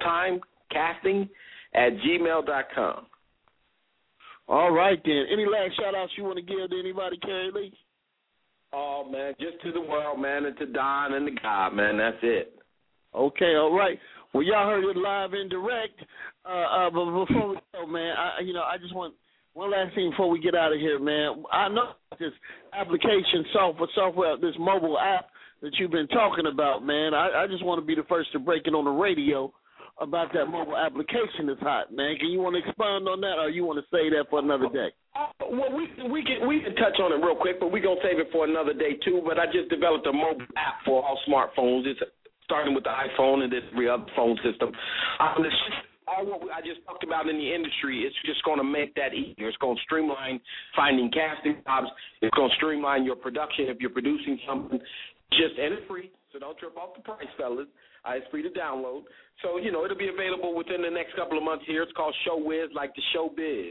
Speaker 3: calltimecasting@gmail.com.
Speaker 8: All right, then. Any last shout-outs you want to give to anybody, Kerry Lee?
Speaker 3: Oh, man, just to the world, man, and to Don and the God, man. That's it.
Speaker 8: Okay, all right. Well, y'all heard it live and direct. But before we go, man, I just want one last thing before we get out of here, man. I know this application software, this mobile app that you've been talking about, man. I just want to be the first to break it on the radio about that mobile application that's hot, man. Can you want to expound on that, or you want to say that for another day?
Speaker 3: Well, we can touch on it real quick, but we're going to save it for another day, too. But I just developed a mobile app for all smartphones. It's starting with the iPhone and every other phone system. All what I just talked about in the industry, it's just going to make that easier. It's going to streamline finding casting jobs. It's going to streamline your production if you're producing something. And it's free, so don't trip off the price, fellas. It's free to download. So, you know, it'll be available within the next couple of months here. It's called ShowWiz, like the showbiz.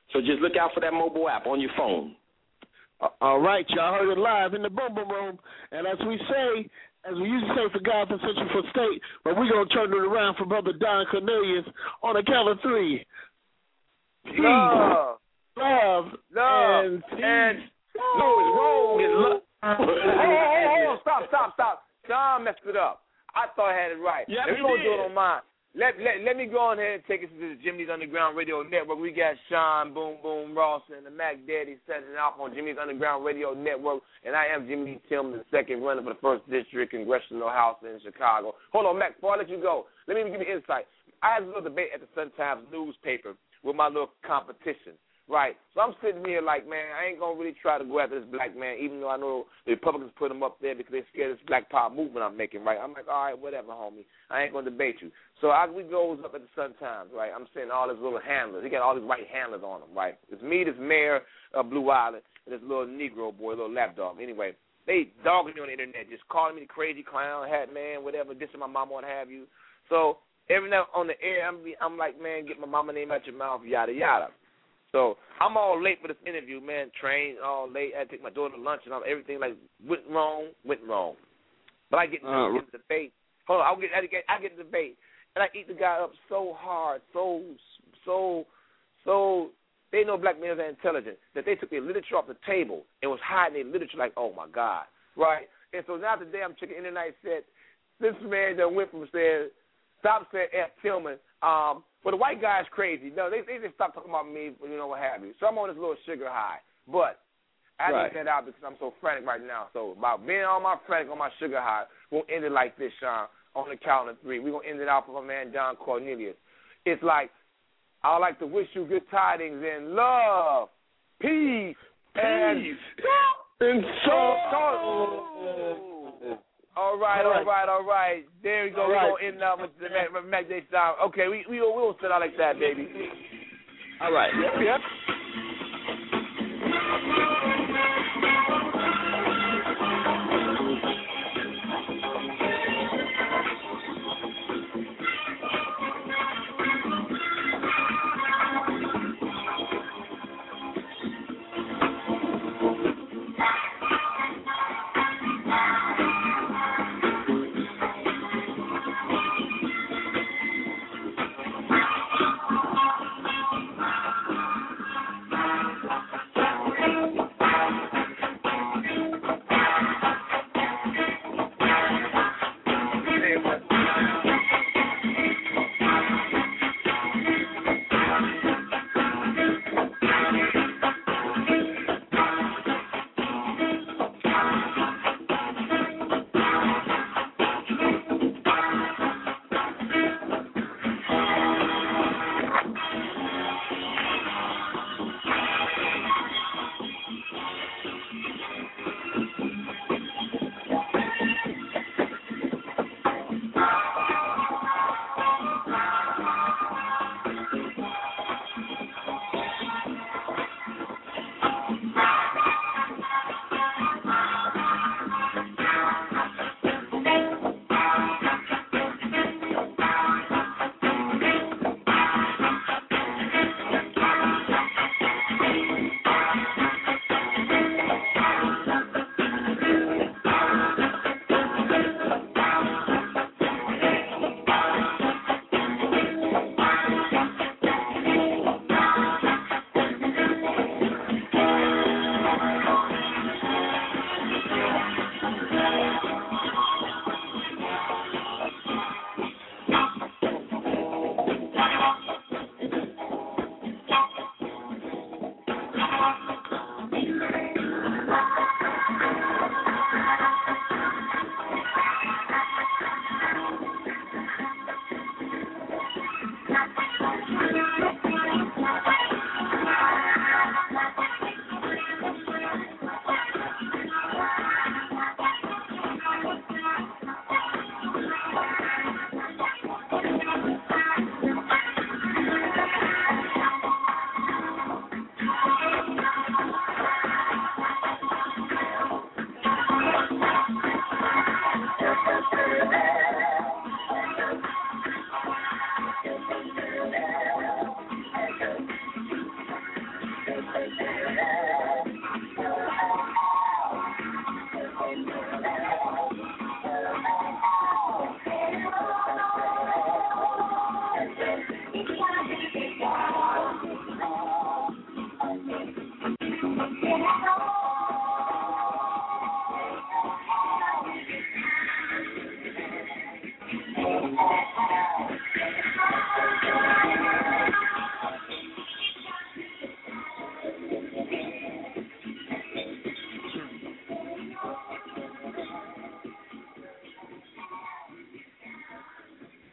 Speaker 3: So just look out for that mobile app on your phone.
Speaker 8: All right, y'all heard it live in the Boom Boom Room. And as we usually say for God for Central for State, but we're going to turn it around for Brother Don Cornelius on a count of 3.
Speaker 1: Love,
Speaker 8: and
Speaker 1: peace. Hold on. Stop. Sean messed it up. I thought I had it right.
Speaker 8: Yeah,
Speaker 1: Let me go do it on mine. Let me go on ahead and take us to the Jimmy's Underground Radio Network. We got Sean Boom Boom Ross and the Mac Daddy setting it off on Jimmy's Underground Radio Network. And I am Jimmy Tim, the second runner for the 1st District Congressional House in Chicago. Hold on, Mac, before I let you go, let me give you insight. I had a little debate at the Sun-Times newspaper with my little competition. Right. So I'm sitting here like, man, I ain't going to really try to go after this black man, even though I know the Republicans put him up there because they're scared of this black power movement I'm making, right? I'm like, all right, whatever, homie. I ain't going to debate you. So we goes up at the Sun-Times, right? I'm sending all his little handlers. He got all these white handlers on him, right? It's me, this mayor of Blue Island, and this little Negro boy, little lapdog. Anyway, they dogging me on the internet, just calling me the crazy clown, hat man, whatever, dissing my mama, what have you. So every now on the air, I'm like, man, get my mama name out your mouth, yada, yada. So I'm all late for this interview, man. Train all late. I had to take my daughter to lunch and everything like went wrong. But I get into the debate. Hold on, I get the debate, and I eat the guy up so hard, so. They know black men are intelligent that they took their literature off the table and was hiding their literature like, oh my God, right? And so now today I'm checking the internet said this man that went from saying stop saying F. Tillman. But the white guy's crazy. No, they just stopped talking about me, you know, what have you. So I'm on this little sugar high. But I didn't get that out because I'm so frantic right now. So about being on my frantic, on my sugar high, we'll end it like this, Sean, on the count of 3. We're going to end it off with my man, Don Cornelius. It's like, I'd like to wish you good tidings and love, peace. And soul. All right. There we go. We're going to end up with the Mac Day style. Okay, we'll sit out like that, baby.
Speaker 8: All right. Yep.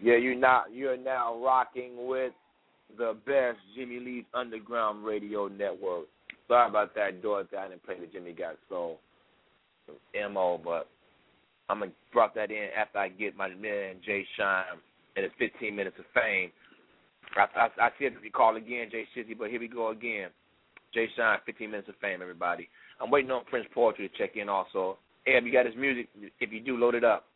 Speaker 1: Yeah, you're now rocking with the best Jimmy Lee's Underground Radio Network. Sorry about that, Dorothy. I didn't play the Jimmy Got Soul MO, but I'm going to drop that in after I get my man Jay Shine and his 15 minutes of fame. I said if you call again, Jay Shizzy, but here we go again. Jay Shine, 15 minutes of fame, everybody. I'm waiting on Prince Poetry to check in also. Eb, you got his music? If you do, load it up.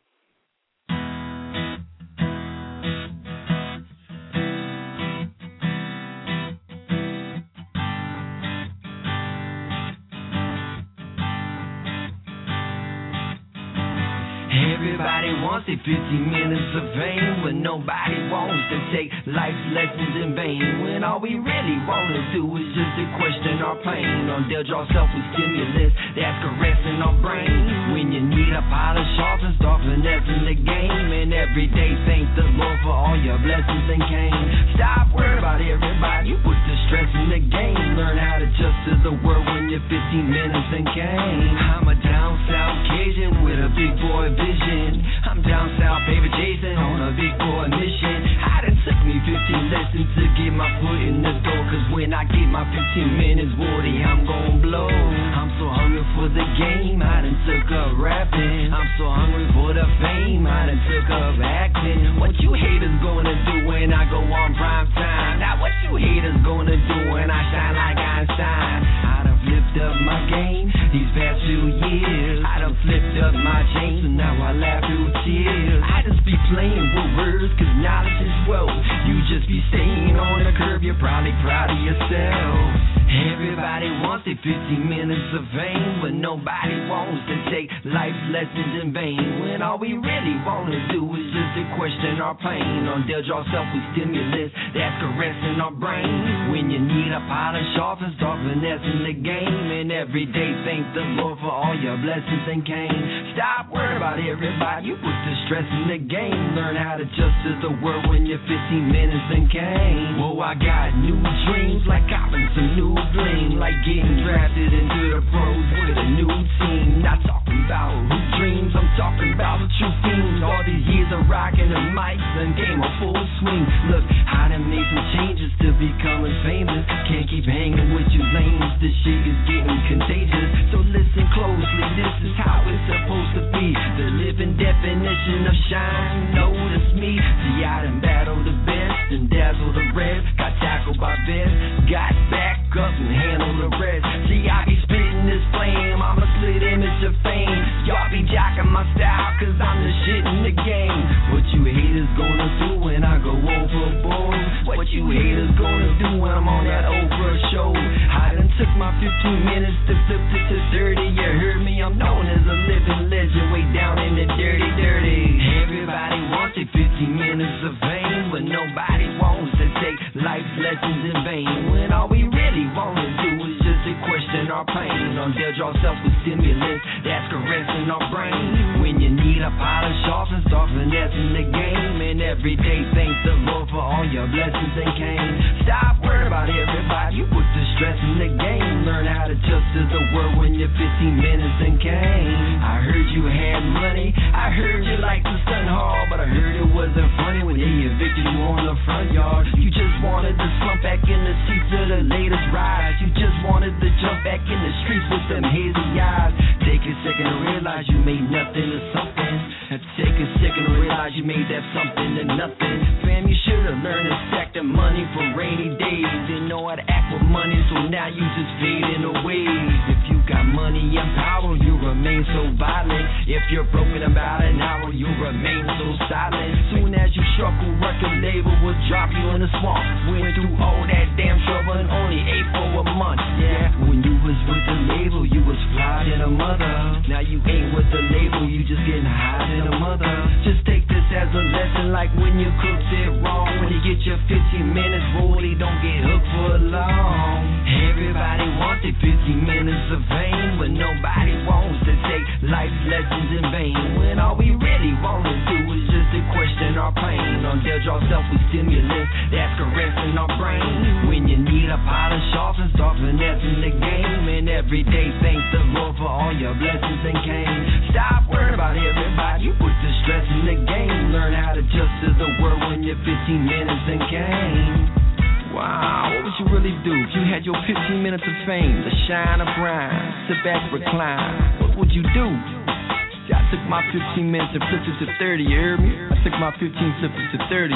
Speaker 7: Everybody wants it, 15 minutes of fame, but nobody wants to take life's lessons in vain. When all we really want to do is just to question our pain, or indulge ourselves with stimulus that's caressing our brain. When you need a pile of sharp and start finessing the game, and every day thank the Lord for all your blessings and cane. Stop worrying about everybody, you put the stress in the game. Learn how to adjust to the world when you're 15 minutes and came. I'm a down south Cajun with a big boy vision. I'm down south, baby Jason, on a big boy mission. I done took me 15 lessons to get my foot in the door, cause when I get my 15 minutes, Woody, I'm gon' blow. I'm so hungry for the game, I done took up rapping. I'm so hungry for the fame, I done took up acting. What you haters gonna do when I go on prime time? Now what you haters gonna do when I shine like Einstein? I done flipped up my game these past few years. I done flipped up my chains, and now I laugh through tears. I just be playing with words, cause knowledge is wealth. You just be staying on the curb, you're probably proud of yourself. Everybody wants it, 15 minutes of fame, but nobody wants to take life's lessons in vain. When all we really want to do is just to question our pain, or indulge ourselves with stimulus that's caressing our brain. When you need a pile of sharp and start finessing the game, and every day thank the Lord for all your blessings and cane. Stop worrying about everybody, you put the stress in the game. Learn how to adjust to the world when you're 15 minutes and came. Whoa, I got new dreams, like copping some new bling, like getting drafted into the pros with a new team. Not talking about who dreams, I'm talking about the true fiends. All these years of rocking the mics and game a full swing. Look, I done made some changes to becoming famous. Can't keep hanging with you lames, this shit is getting contagious. So listen closely, this is how it's supposed to be. The living definition of shine, notice me. See, I done battled the best and dazzled the rest. Got tackled by best, got back up and handle the rest. See, I be spitting this flame, I'm a split image of fame. Y'all be jacking my style, cause I'm the shit in the game. What you haters gonna do when I go overboard? What you haters gonna do when I'm on that Oprah show? I done took my 15 minutes to flip it to 30. You heard me, I'm known as a living legend, way down in the dirty. Everybody wants it, 15 minutes of fame, but nobody wants to take life's lessons in vain. When all we really want to do is just to question our pain, or indulge ourselves with stimulus that's caressing our brain. When you need a pile of sharp and start finessing the game, and every day thank the Lord for all your blessings and cane. Stop worrying about everybody, you put the stress in the game. Learn how to adjust to the world when you're 15 minutes and came. I heard you had money, I heard you liked the sun hall, but I heard it wasn't funny when they evicted you on the front yard. You just wanted to slump back in the seats of the latest ride. You just wanted to jump back in the streets with them hazy eyes. Take a second to realize you made nothing to something. Take a second to realize you made that something to nothing. Fam, you should've learned to stack the money for rainy days. Didn't know how to act with money, so now you just fading away. If you got money and power, you remain so violent. If you're broken about an hour, you remain so silent. Soon as you struggle, record label will drop you in the swamp. Went through all that damn trouble and only ate for a month. Yeah, when you was with the label, you was fly than a mother. Now you ain't with the label, you just getting high than a mother. Just take this as a lesson, like when you cooked it wrong. When you get your 15 minutes, Rolly, don't get hooked for long. Everybody wants it, 15 minutes of fame, but nobody wants to take life's lessons in vain. When all we really want to do is just to question our pain, or indulge ourselves with stimulus that's caressing our brain. When you need a pile of sharp and start finessing the game, and every day thank the Lord for all your blessings and gain. Stop worrying about everybody, you put the stress in the game. Learn how to adjust to the world when you're 15 minutes and game. Wow, what would you really do if you had your 15 minutes of fame to shine or grind, sit back, recline? What would you do? See, I took my 15 minutes and flipped it to 30, you heard me? I took my 15, flipped it to 30.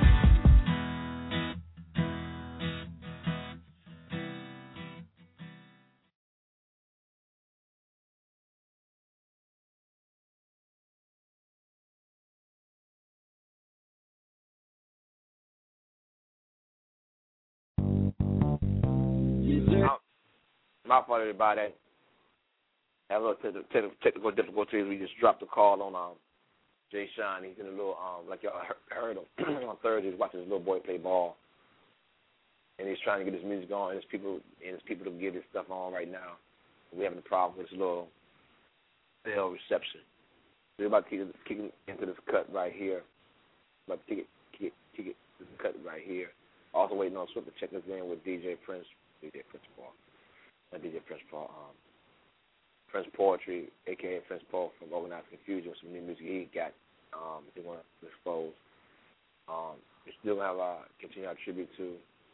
Speaker 9: My fault, everybody. Have a little technical difficulties. We just dropped a call on Jay Sean. He's in a little, like y'all heard him on Thursday. He's watching his little boy play ball, and he's trying to get his music on. And his people to get his stuff on right now. We're having a problem with his little cell reception. So we're about to kick into this cut right here. About to kick it this cut right here. Also waiting on Swift to check us in with DJ Prince Paul. Not DJ Prince Paul. Prince Poetry, a.k.a. Prince Paul from Organized Confusion, with some new music he got. He wants to expose. We still have continue our tribute to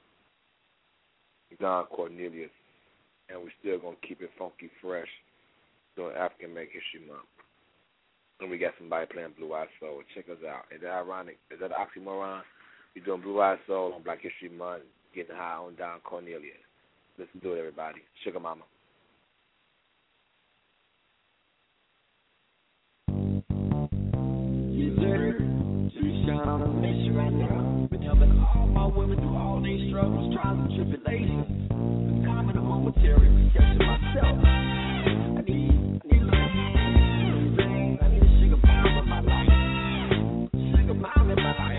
Speaker 9: Don Cornelius, and we're still going to keep it funky fresh during African American History Month. And we got somebody playing Blue Eyed Soul. Check us out. Is that ironic? Is that an oxymoron? We're doing Blue Eyed Soul on Black History Month, getting high on Don Cornelius. Listen to it, everybody. Sugar Mama.
Speaker 7: Yes, sir. Jay Sean on a mission right now. Been helping all my women through all their struggles, trials, and tribulations. The time and the momentary reception myself. I need a little thing. I need a sugar mom in my life. Sugar mom in my life.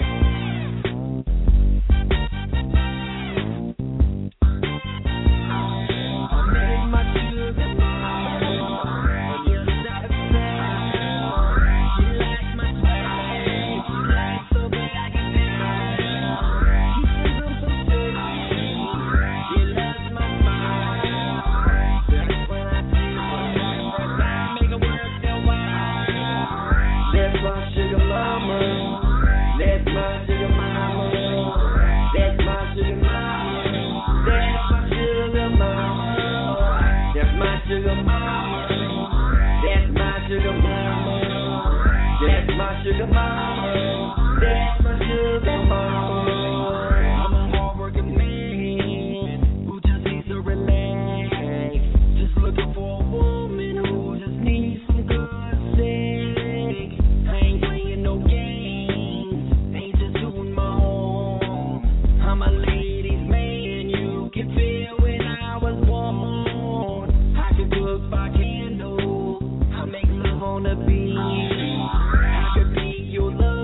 Speaker 7: Sugar mama, that's my sugar mama. I'm a hard-working man who just needs to relax. Just looking for a woman who just needs some good sex. I ain't playing no games, ain't just doing my own. I'm a ladies' man, you can feel when I was born. I can cook by candle, I make love on the beach. Your love.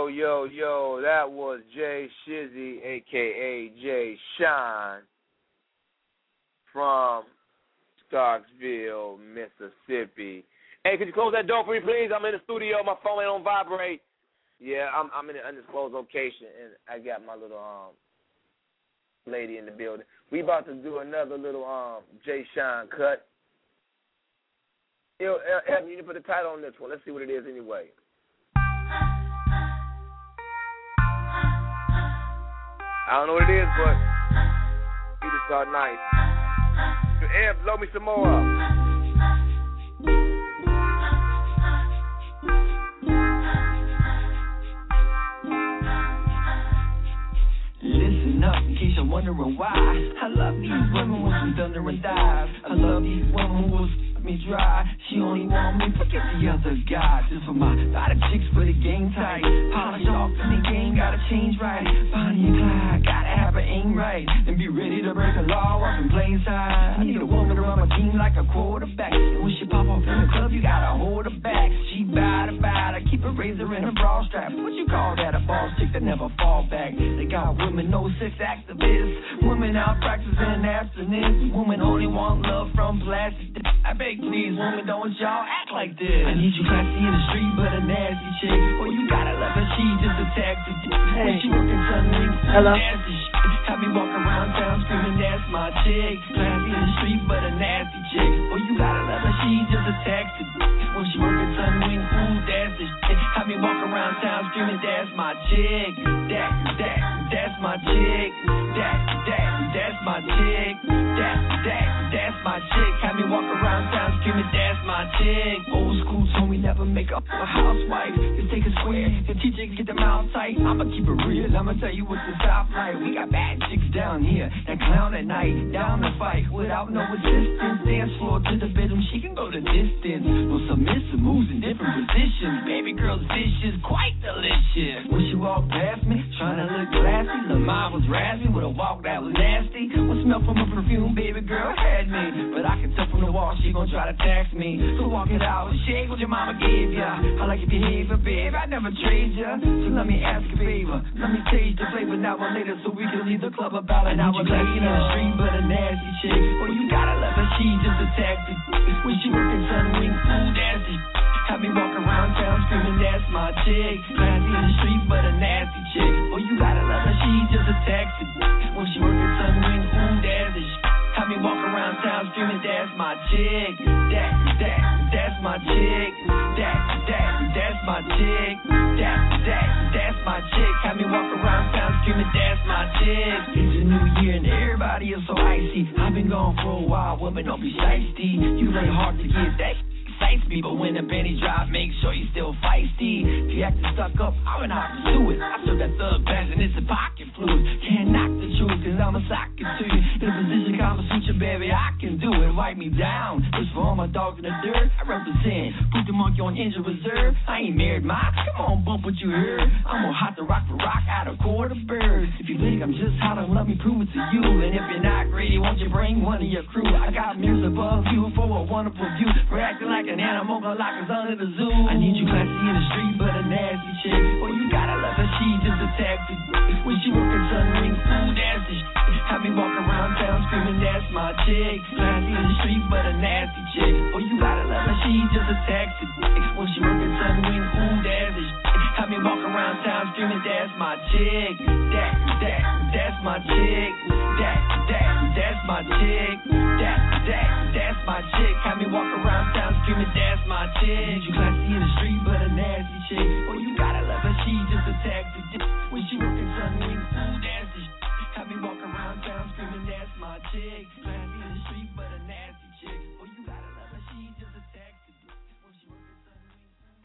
Speaker 1: yo, that was Jay Shizzy, a.k.a. Jay Shine, from Starksville, Mississippi. Hey, could you close that door for me, please? I'm in the studio. My phone ain't on vibrate. Yeah, I'm in an undisclosed location, and I got my little lady in the building. We about to do another little Jay Shine cut. You need to put a title on this one. Let's see what it is anyway. I don't know what it is, but you just start nice. Amp, blow me some more up.
Speaker 7: Listen up, in case you're wondering why. I love these women with some thunder and dive. I love these women who will me dry. She only want me, forget the other guys. Just for my lot of chicks for the game tight. Polish off in the game, gotta change right. Bonnie and Clyde, gotta have her aim right. And be ready to break a law off in plain sight. I need a woman to run my team like a quarterback. And when she pop off in the club, you gotta hold her back. She bout to keep a razor in her bra strap. What you call that? A boss chick that never fall back. They got women, no sex activists. Women out practicing abstinence. Women only want love from plastic. I beg, please, woman, don't y'all act like this. I need you classy in the street, but a nasty chick. Well, you gotta love her, she just a taxi. When she working Sunday, nasty shit. Have me walk around town screaming, that's my chick. Classy in the street, but a nasty chick. Well, you gotta love her, she just a taxi. When she working Sunday, ooh, that's the shit. Have me walk around town screaming, that's my chick. That's my chick. That's my chick. That's my chick. Have me walk around town screaming, that's my chick. Old school told me never make up a housewife. You take a square, the teacher can get them out tight. I'ma keep it real, I'ma tell you what's the South like. We got bad chicks down here that clown at night, down to fight without no assistance. Dance floor to the bedroom, she can go the distance. No submissive moves in different positions. Baby girl's vicious, quite delicious. When she walked past me, trying to look classy, the mom was raspy with a walk that was nasty. What smell from her perfume, baby girl had me. But I can tell from the wall she gon' try to tax me. So walk it out, shake what your mama gave ya. I like your behavior, babe, I never trade ya. So let me ask a favor, let me taste the flavor now or later, so we can leave the club about an hour later. In the street, but a nasty chick. Well, you gotta love her, she just a tactic. When she working Sunwing, ooh, that's it. Have me walk around town screaming, that's my chick. Classy in the street, but a nasty chick. Well, you gotta love her, she just a taxi. When she working Sunwing, ooh, that's it. Have me walk around town screaming, that's my chick. That's my chick. That's my chick. That's my chick. Have me walk around town screaming, that's my chick. It's a new year and everybody is so icy. I've been gone for a while, women don't be shiesty. You play hard to get that. Me, but when the penny drop, make sure you still feisty. If you actin' stuck up, I would not pursue it. I serve that thug bass and it's a pocket fluid. Can't knock the truth, cause I'm a socket to you. In a position, Kama Sutra, baby, I can do it. Wipe me down. Just for all my dogs in the dirt, I represent. Put the monkey on injured reserve. I ain't married, ma. Come on, bump what you heard. I'm gonna hot the rock for rock out of quarter bird. If you think I'm just hot, let me prove it to you. And if you're not ready, won't you bring one of your crew? I got mirrors above you for a wonderful view. For acting like an animal, gonna lock us under the zoo. I need you classy in the street, but a nasty chick. Well, you gotta love her, she just a taxi. When she working Sunwing, ooh, that's the shit. Have me walk around town screaming, that's my chick. Classy in the street, but a nasty chick. Well, you gotta love her, she just a taxi. When she working Sunwing, ooh, that's the shit. Have me walk around town screaming, that's my chick. That's my chick. That's my chick. That's my chick. Have me walk around town screaming, that's my chick. You classy in the street, but a nasty chick. Well, you gotta love her, she just a taxi. When she working Sunwing, ooh, that's the shit. Have me walk around town screaming, that's my chick. Classy in the street, but a nasty chick. Well, you gotta love her, she just a taxi. When she working Sunwing,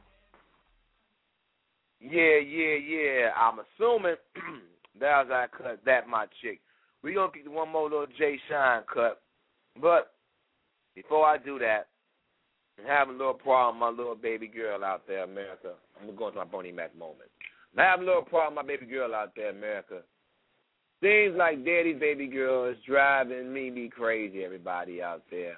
Speaker 1: Yeah. I'm assuming that was I cut that my chick. We gonna get one more little Jay Shine cut, but before I do that, I'm having a little problem with my little baby girl out there, America. I'm gonna go into my Bernie Mac moment. I'm having a little problem with my baby girl out there, America. Seems like daddy's baby girl is driving me crazy, everybody out there.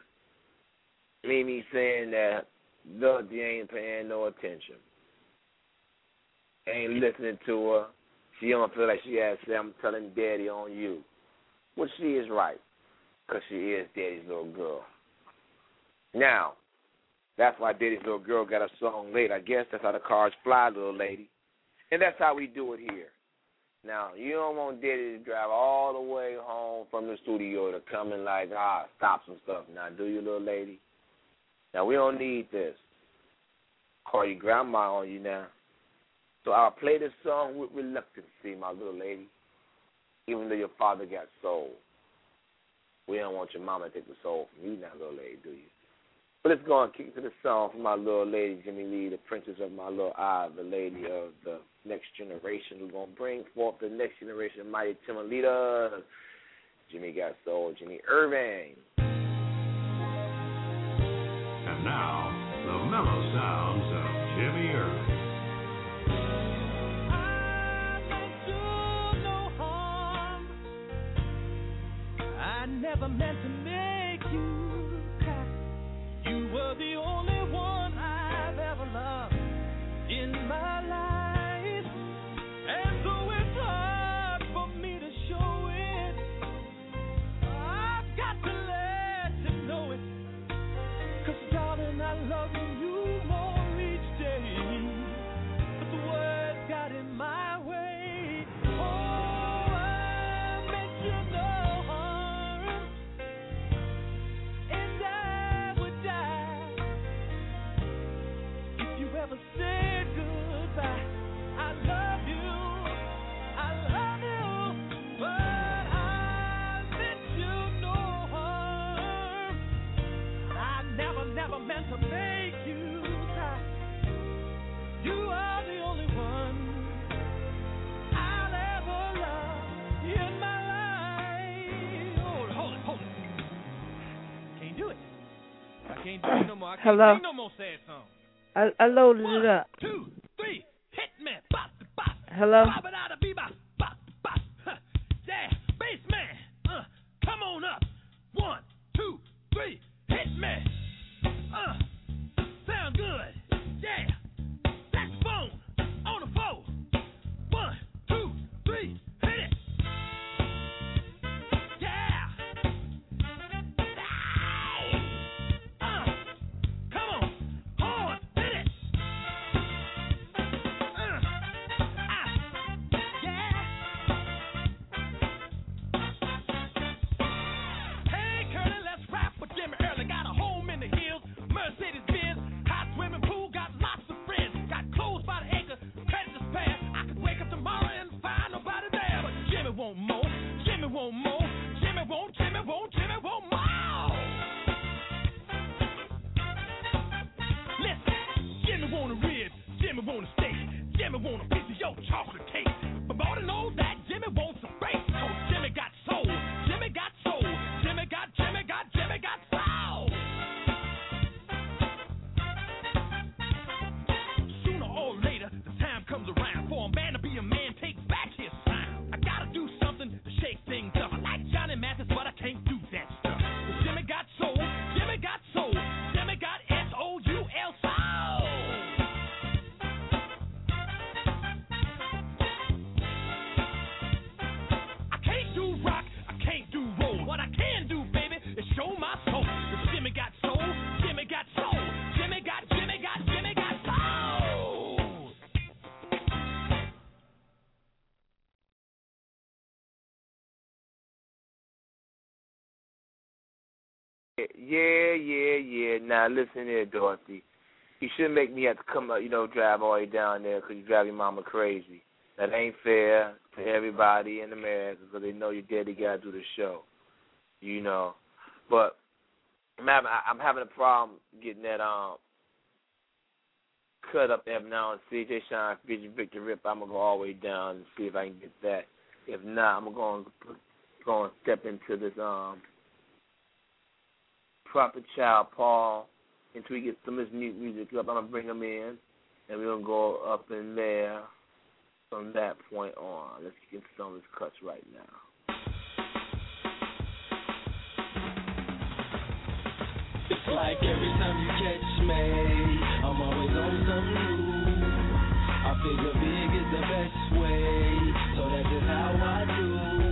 Speaker 1: Me saying that, look, you ain't paying no attention.
Speaker 9: ain't listening to her. She don't feel like she has to say, I'm telling Daddy on you. Which she is right, because she is Daddy's little girl. Now, that's why Daddy's little girl got a song late. I guess that's how the cards fly, little lady. And that's how we do it here. Now, you don't want Daddy to drive all the way home from the studio to come in like, stop some stuff now, do you, little lady? Now, we don't need this. Call your grandma on you now. So I'll play this song with reluctancy, my little lady, even though your father got soul. We don't want your mama to take the soul from you now, little lady, do you? But let's go and kick to the song for my little lady, Jimmy Lee, the princess of my little eye, the lady of the next generation who's going to bring forth the next generation of mighty Timber leaders. Jimmy got soul, Jimmy Irving.
Speaker 10: And now, the mellow sounds of Jimmy Irving.
Speaker 6: I never meant to make you cry. You were the only one I've ever loved in my life. And though it's hard for me to show it, I've got to let you know it. 'Cause darling, I love you more each day. But the words got in my way. Oh, I meant you no harm. And I would die if you ever said goodbye. I love you, but I meant you no harm. I never meant to make you cry. You are the only one I'll ever love in my life. Hold it. Can't do it. I can't do it no more. I can't
Speaker 11: Hello?
Speaker 6: sing no more sad songs.
Speaker 11: I loaded it up.
Speaker 6: 1, 2, 3, hit me. Bop, bop.
Speaker 11: Hello?
Speaker 6: Bop it out of bebop. Bop, bop. Huh. Yeah, bass man. Come on up. 1, 2, 3, hit me. Sound good. Yeah. Saxophone on the floor. 1, 2, 3, hit it. Yeah. Hey. Come on. Horn, hit it. Yeah. Hey, Curly, let's rap with Jimmy Early. Got a home in the hills, Mercedes-Benz, hot swimming pool, got lots of friends, got clothes by the acre, credit to spare. I could wake up tomorrow and find nobody there, but Jimmy won't more. Jimmy won't more. Jimmy won't more. Listen, Jimmy want a rib, Jimmy want a steak, Jimmy want a piece of your chocolate cake. But more than all that, Jimmy wants a face. So Jimmy got soul. Jimmy got soul. Jimmy got soul. Sooner or later, the time comes around for a man to be a man, take back his sound. I gotta do something to shake things up. I like Johnny Mathis, but I can't do that stuff. But Jimmy got soul. Jimmy got soul. Jimmy got S-O-U-L soul. I can't do rock, I can't do roll. What I can do, baby, is show my soul. 'Cause Jimmy got soul, Jimmy got soul, Jimmy got soul.
Speaker 9: Yeah. Now, listen here, Dorothy. You shouldn't make me have to come up, drive all the way down there because you drive your mama crazy. That ain't fair to everybody in America because they know your daddy got to do the show, But I'm having a problem getting that cut up there now and CJ Shine, Victor Rip. I'm going to go all the way down and see if I can get that. If not, I'm going to step into this Proper Child Paul until we get some of this music up. I'm going to bring him in, and we're going to go up in there from that point on. Let's get some of his cuts right now.
Speaker 12: It's like every time you catch me, I'm always on something new. I
Speaker 7: figure big is the best way, so that's just how I do.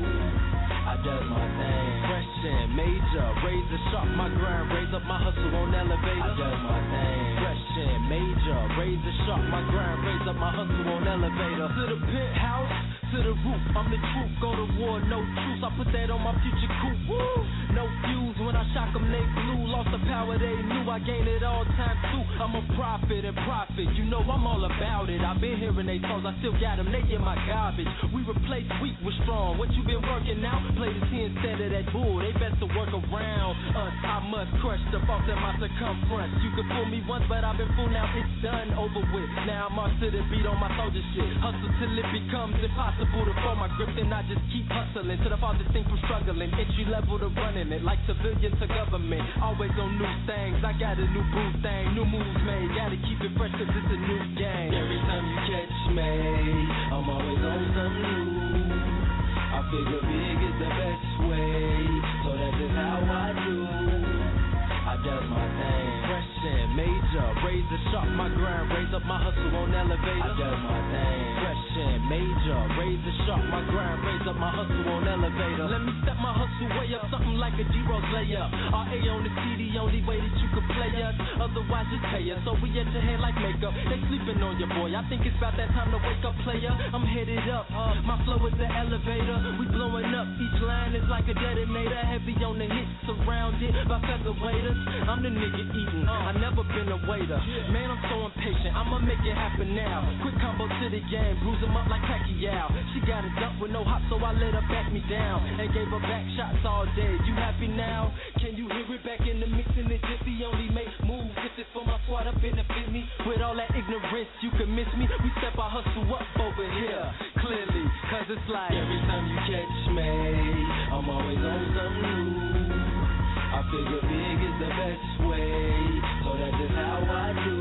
Speaker 7: I does my thing, fresh and major, razor sharp, my grind, raise up my hustle on elevator. I does my thing, fresh and major, razor sharp, my grind, raise up my hustle on elevator. To the penthouse, to the roof, I'm the truth, go to war, no truce, I put that on my future coupe. Woo! No fuse, when I shock them, they blue, lost the power they knew, I gained it all time too. I'm a prophet and profit, you know I'm all about it. I've been hearing they songs, I still got them, they get my garbage. We replace weak with strong, what you been working out? Play the T instead of that bull, they best to work around us. I must crush the faults in my circumference. You could fool me once, but I've been fooled now, it's done, over with. Now I'm off to the beat on my soldier shit. Hustle till it becomes impossible to form my grip, then I just keep hustling to the farthest thing from struggling. Entry level to running it, like civilian to government. Always on new things, I got a new boo thing, new moves made. Gotta keep it fresh cause it's a new game. Every time you catch me, I'm always on something new. I figure big is the best way, so that's just how I do. I does my thing, fresh and major, razor sharp, my grind, raise up my hustle on elevator. I does my thing, fresh and major, razor sharp, my grind, raise up my hustle on elevator. Let me step my hustle way up, something like a D-Rose layup. RA on the CD, only way that you could play us, otherwise just pay us. So we at your head like makeup, they sleeping on your boy. I think it's about that time to wake up, player. I'm headed up, my flow is the elevator. We blowing up, each line is like a detonator. Heavy on the hits, surrounded by featherweighters. I'm the nigga eating, I never been a waiter. Man, I'm so impatient, I'ma make it happen now. Quick combo to the game, bruise him up like Pacquiao. She got it up with no hop, so I let her back me down. And gave her back shots all day. You happy now? Can you hear it back in the mix and the jiffy? Only make moves if it's for my squad up benefit me. With all that ignorance, you can miss me. We step our hustle up over here, clearly, cause it's like every time you catch me, I'm always on something new. I figure big is the best way, so that's just how I do.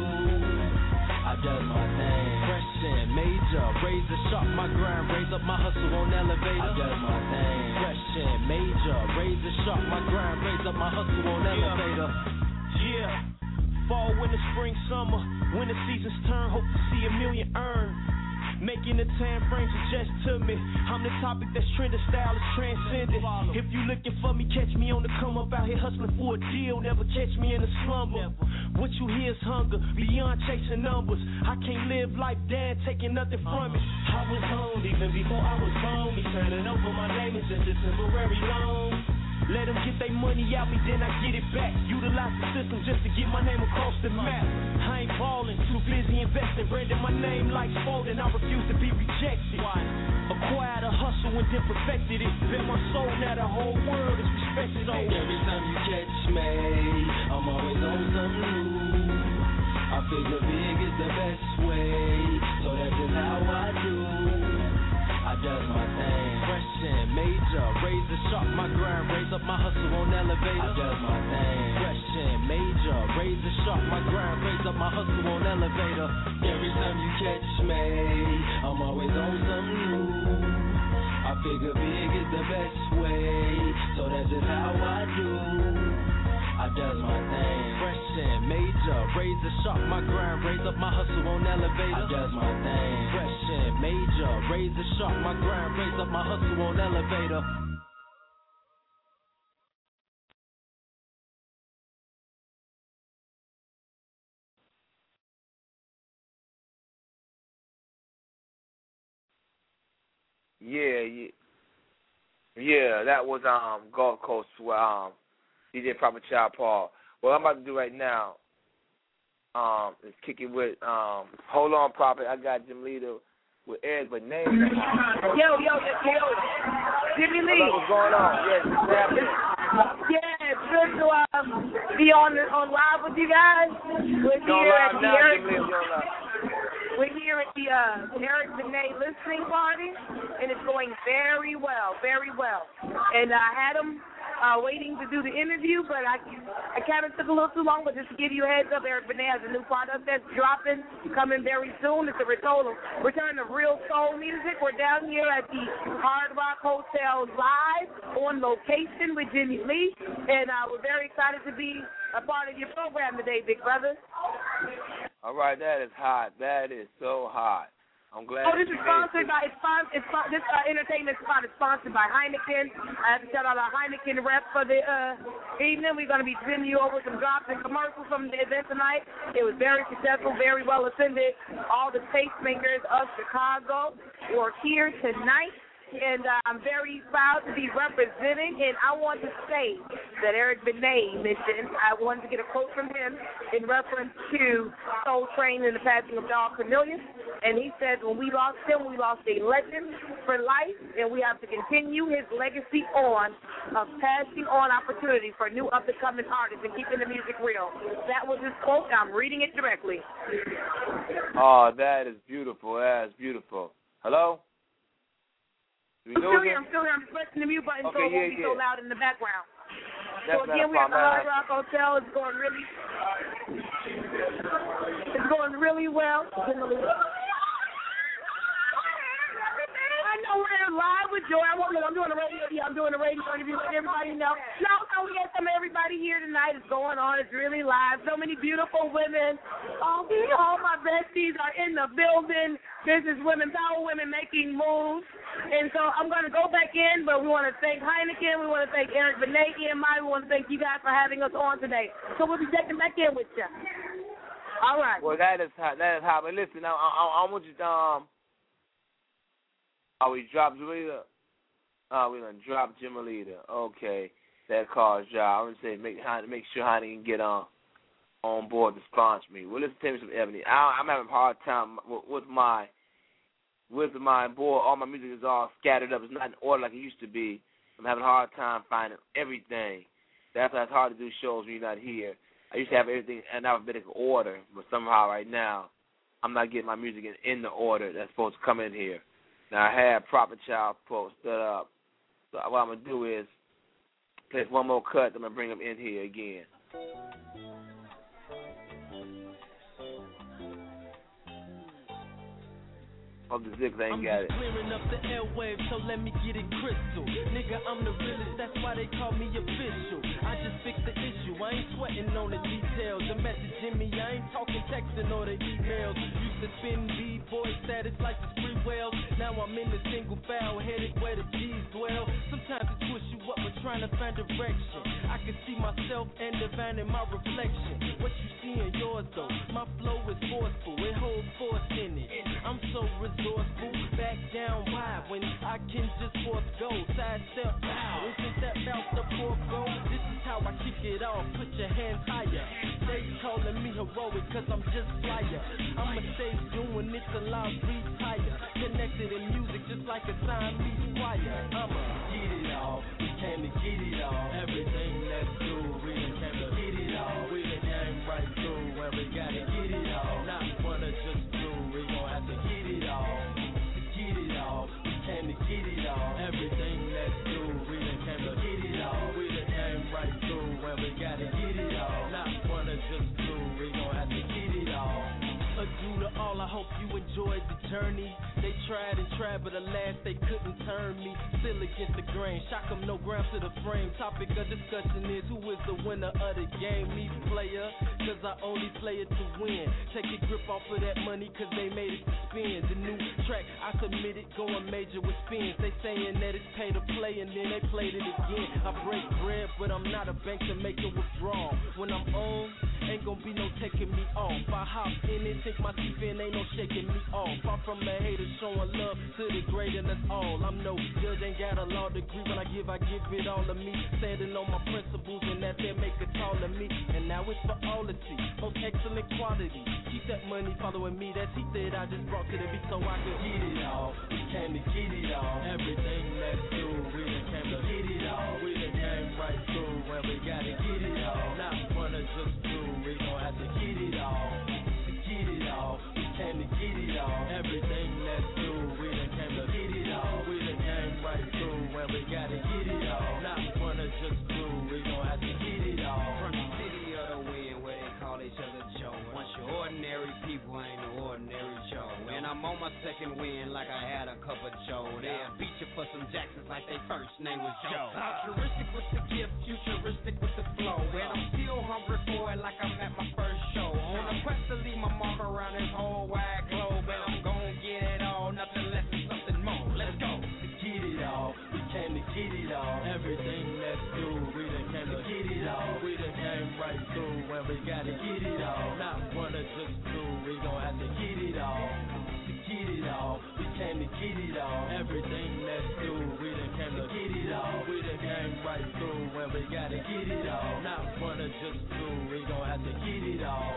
Speaker 7: I does my thing, fresh and major, razor sharp, my grind, raise up my hustle on elevator. I does my thing, fresh and major, razor sharp, my grind, raise up my hustle on elevator.
Speaker 6: Yeah, fall, winter, spring, summer, when the seasons turn, hope to see a million earn. Making the time frame suggest to me I'm the topic that's trending, style is transcendent. If you looking for me, catch me on the come up, out here hustling for a deal, never catch me in a slumber. What you hear is hunger, beyond chasing numbers. I can't live life dead, taking nothing from it. I was on even before I was born. Me turning over my name is just a temporary loan. Let them get their money out me, then I get it back. Utilize the system just to get my name across the map. I ain't ballin', too busy investing. Branding my name like Spalding, I refuse to be rejected. Acquired a hustle and then perfected it. Bet my soul, now the whole world is respected. Oh,
Speaker 7: every time you catch me, I'm always on something new. I figure big is the best way, so that's just how I do. I does my thing, fresh and major, razor sharp, my grind, raise up my hustle on elevator. I does my thing, fresh and major, razor sharp, my grind, raise up my hustle on elevator. Every time you catch me, I'm always on something new. I figure big is the best way, so that's just how I do. I does my thing, fresh and major, razor sharp, my grind, raise up my hustle on elevator. I does my thing, fresh and major, razor sharp, my grind, raise up my hustle on elevator.
Speaker 9: Yeah, that was Gulf Coast with DJ Proper Child Paul. What I'm about to do right now is kick it with Hold On Prophet. I got Jim Leader with Ed Benet.
Speaker 12: Yo, Jimmy Lee.
Speaker 9: What's going on? Yes, what's happening?
Speaker 12: Yeah, it's good to be on live with you guys. We're here at the Eric Benet listening party, and it's going very well, very well. And I had him waiting to do the interview, but I kind of took a little too long. But just to give you a heads up, Eric Benet has a new product that's dropping, coming very soon. It's a return of real soul music. We're down here at the Hard Rock Hotel live on location with Jimmy Lee, and we're very excited to be a part of your program today, big brother.
Speaker 9: All right, that is hot. That is so hot. I'm glad.
Speaker 12: Oh, this is sponsored by this entertainment spot is sponsored by Heineken. I have to shout out our Heineken rep for the evening. We're going to be sending you over some drops and commercials from the event tonight. It was very successful, very well attended. All the tastemakers of Chicago were here tonight. And I'm very proud to be representing, and I want to say that Eric Benet mentioned, I wanted to get a quote from him in reference to Soul Train and the passing of Dog Cornelius, and he said when we lost him, we lost a legend for life, and we have to continue his legacy on of passing on opportunity for new up-and-coming artists and keeping the music real. That was his quote. I'm reading it directly.
Speaker 9: Oh, that is beautiful. That is beautiful. Hello?
Speaker 12: I'm still here. I'm just pressing the mute button so it won't be so loud in the background.
Speaker 9: That's
Speaker 12: so again, we're at the Hard Rock Hotel. It's going really well. I know we're live with Joy. I'm doing a radio. Yeah, I'm doing a radio interview. Let everybody know. No, we got everybody here tonight. It's going on. It's really live. So many beautiful women. All my besties are in the building. Business women, power women making moves. And so I'm going to go back in, but we want to thank Heineken. We want to thank Eric Benet, EMI. We want to thank you guys for having us on today. So we'll be checking back in with you. All right.
Speaker 9: Well, that is how. But listen, I want you to we dropped Jamalita. We done dropped Jamalita. Okay, that car's job. I'm gonna say make sure Honey can get on board to sponsor me. Well, listen, tell me some Ebony. I'm having a hard time with my board. All my music is all scattered up. It's not in order like it used to be. I'm having a hard time finding everything. That's why it's hard to do shows when you're not here. I used to have everything in alphabetical order, but somehow right now I'm not getting my music in the order that's supposed to come in here. Now, I had Proper Child Post set up. So what I'm going to do is place one more cut. I'm going to bring them in here again. Hope the Ziggs ain't got it.
Speaker 7: I'm clearing up the airwaves, so let me get it crystal. Nigga, I'm the realest, that's why they call me official. I just fixed the issue, I ain't sweating on the details. The message in me, I ain't talking, texting, or the emails. Used to spin B-boy status like the free whales. Now I'm in the single foul, headed where the G's dwell. Sometimes it push you up, but trying to find direction. I can see myself and divine in my reflection. What you see in yours, though, my flow is forceful, it holds force in it. I'm so resourceful, back down wide when I can just force go. Sidestep now, isn't that about the fourth goal? This is how I kick it off, put your hands higher. They calling me heroic cause I'm just flyer. I'ma stay doing it till I retire. Connected in music just like a Siamese choir. I'ma get it all, we came to get it all. Everything that's true, we done came to get it all. We done came right through when we gotta get it all. Not wanna just do, we gon' have to get it all. To get it all, we came to get it all. Everything that's true, we done came to get it all. We done came right through when we gotta get it all. Not wanna just do, we gon' have to get it all. Adieu to all, I hope you enjoyed the journey. They tried and tried, but alas, they couldn't turn me. Still against the grain, shock them, no ground to the frame. Topic of discussion is who is the winner of the game. Me, player, cause I only play it to win. Take a grip off of that money, cause they made it to spin. The new track, I submitted, going major with spins. They saying that it's pay to play, and then they played it again. I break bread, but I'm not a bank to make a withdrawal. When I'm on, ain't gonna be no taking me off. I hop in and take my teeth in, ain't no shaking me off. Far from the haters showing love to the great and that's all. I'm no judge, ain't got a law degree. When I give it all to me. Standing on my principles and that they make a call to me. And now it's for all to see, most excellent quality. Keep that money following me, that heat that I just brought to the beat so I could get it all. We came to get it all. Everything that's true, we done came to get it all. We done came right through when we gotta get it all. Not wanna just do, we gon' have to get it all. To get it all, we came to get it all. Everything that's true, we done came to get it all. We done came right through when we gotta get it all. Not wanna just do, we gon' have to get it all.
Speaker 13: From the city of the wind where they call each other Joe. Once you're ordinary people, ain't no ordinary Joe. And I'm on my second win like I had a cup of Joe. They'll beat you for some Jacksons like they first name was Joe. Futuristic with the gift, futuristic with the flow. And I'm still hungry for it like I'm at my first show. On a quest to leave my mark around this whole wide globe. And I'm gon' get it all.
Speaker 7: and we gotta get it all. Not one or just two, we gon' have to get it all. To get it all, we came to get it all. Everything that's due, we done came to get it all. We done came right through, and we gotta get it all. Not one or just two, we gon' have to get it all.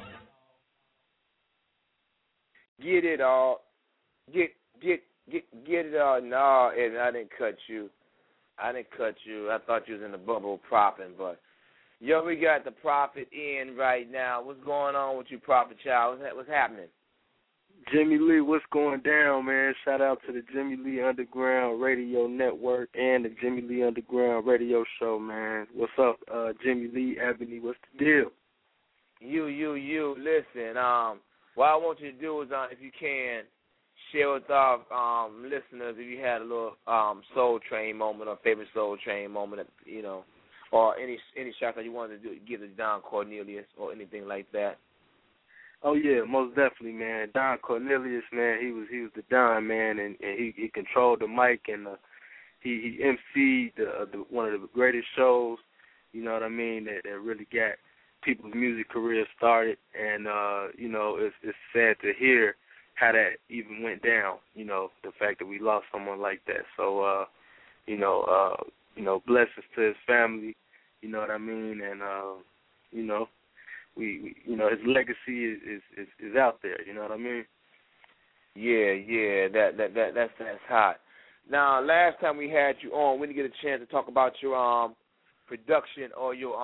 Speaker 1: Get it all. Get it all. No, and I didn't cut you. I thought you was in the bubble propping, but yo, we got the Prophet in right now. What's going on with you, Prophet Child? What's happening?
Speaker 14: Jimmy Lee, what's going down, man? Shout out to the Jimmy Lee Underground Radio Network and the Jimmy Lee Underground Radio Show, man. What's up, Jimmy Lee, Ebony? What's the deal?
Speaker 1: You. Listen, what I want you to do is, if you can, share with our listeners if you had a little Soul Train moment or favorite Soul Train moment, you know, or any shout that you wanted to give to Don Cornelius or anything like that.
Speaker 14: Oh yeah, most definitely, man. Don Cornelius, man, he was the Don, man, and he controlled the mic, and he emceed the one of the greatest shows, you know what I mean, that really got people's music careers started, and you know, it's sad to hear how that even went down, you know, the fact that we lost someone like that. So you know, blessings to his family, you know what I mean, and you know, we you know, his legacy is out there, you know what I mean?
Speaker 1: Yeah, that's hot. Now, last time we had you on, we didn't get a chance to talk about your production or your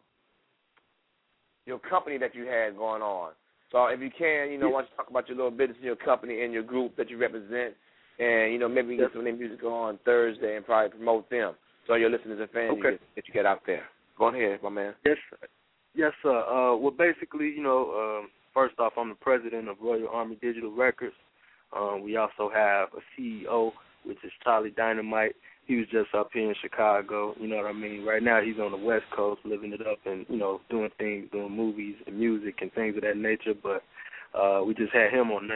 Speaker 1: company that you had going on. So if you can, you know, why don't you talk about your little business and your company and your group that you represent, and, you know, maybe we can get some of their music on Thursday and probably promote them so your listeners and fans that you get out there. Go ahead, my man.
Speaker 14: Yes, sir. Well, basically, you know, first off, I'm the president of Royal Army Digital Records. We also have a CEO, which is Charlie Dynamite. He was just up here in Chicago, you know what I mean? Right now he's on the West Coast living it up and, you know, doing movies and music and things of that nature. But we just had him on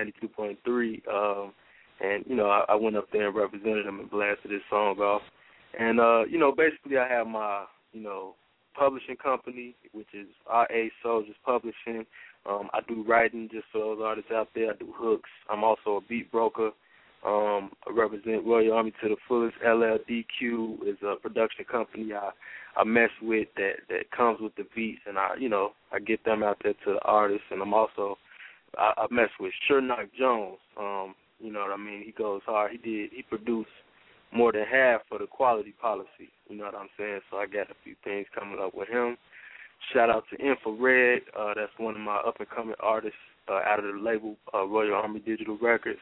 Speaker 14: 92.3, and, you know, I went up there and represented him and blasted his song off. And, you know, basically I have my, you know, publishing company, which is R.A. Soldiers Publishing. I do writing just for those artists out there. I do hooks. I'm also a beat broker. I represent Royal Army to the fullest. LLDQ is a production company I mess with that comes with the beats, and I get them out there to the artists. And I'm also I mess with Sure Knock Jones. You know what I mean? He goes hard. He produced more than half for the Quality Policy. You know what I'm saying? So I got a few things coming up with him. Shout out to Infrared. That's one of my up and coming artists out of the label Royal Army Digital Records.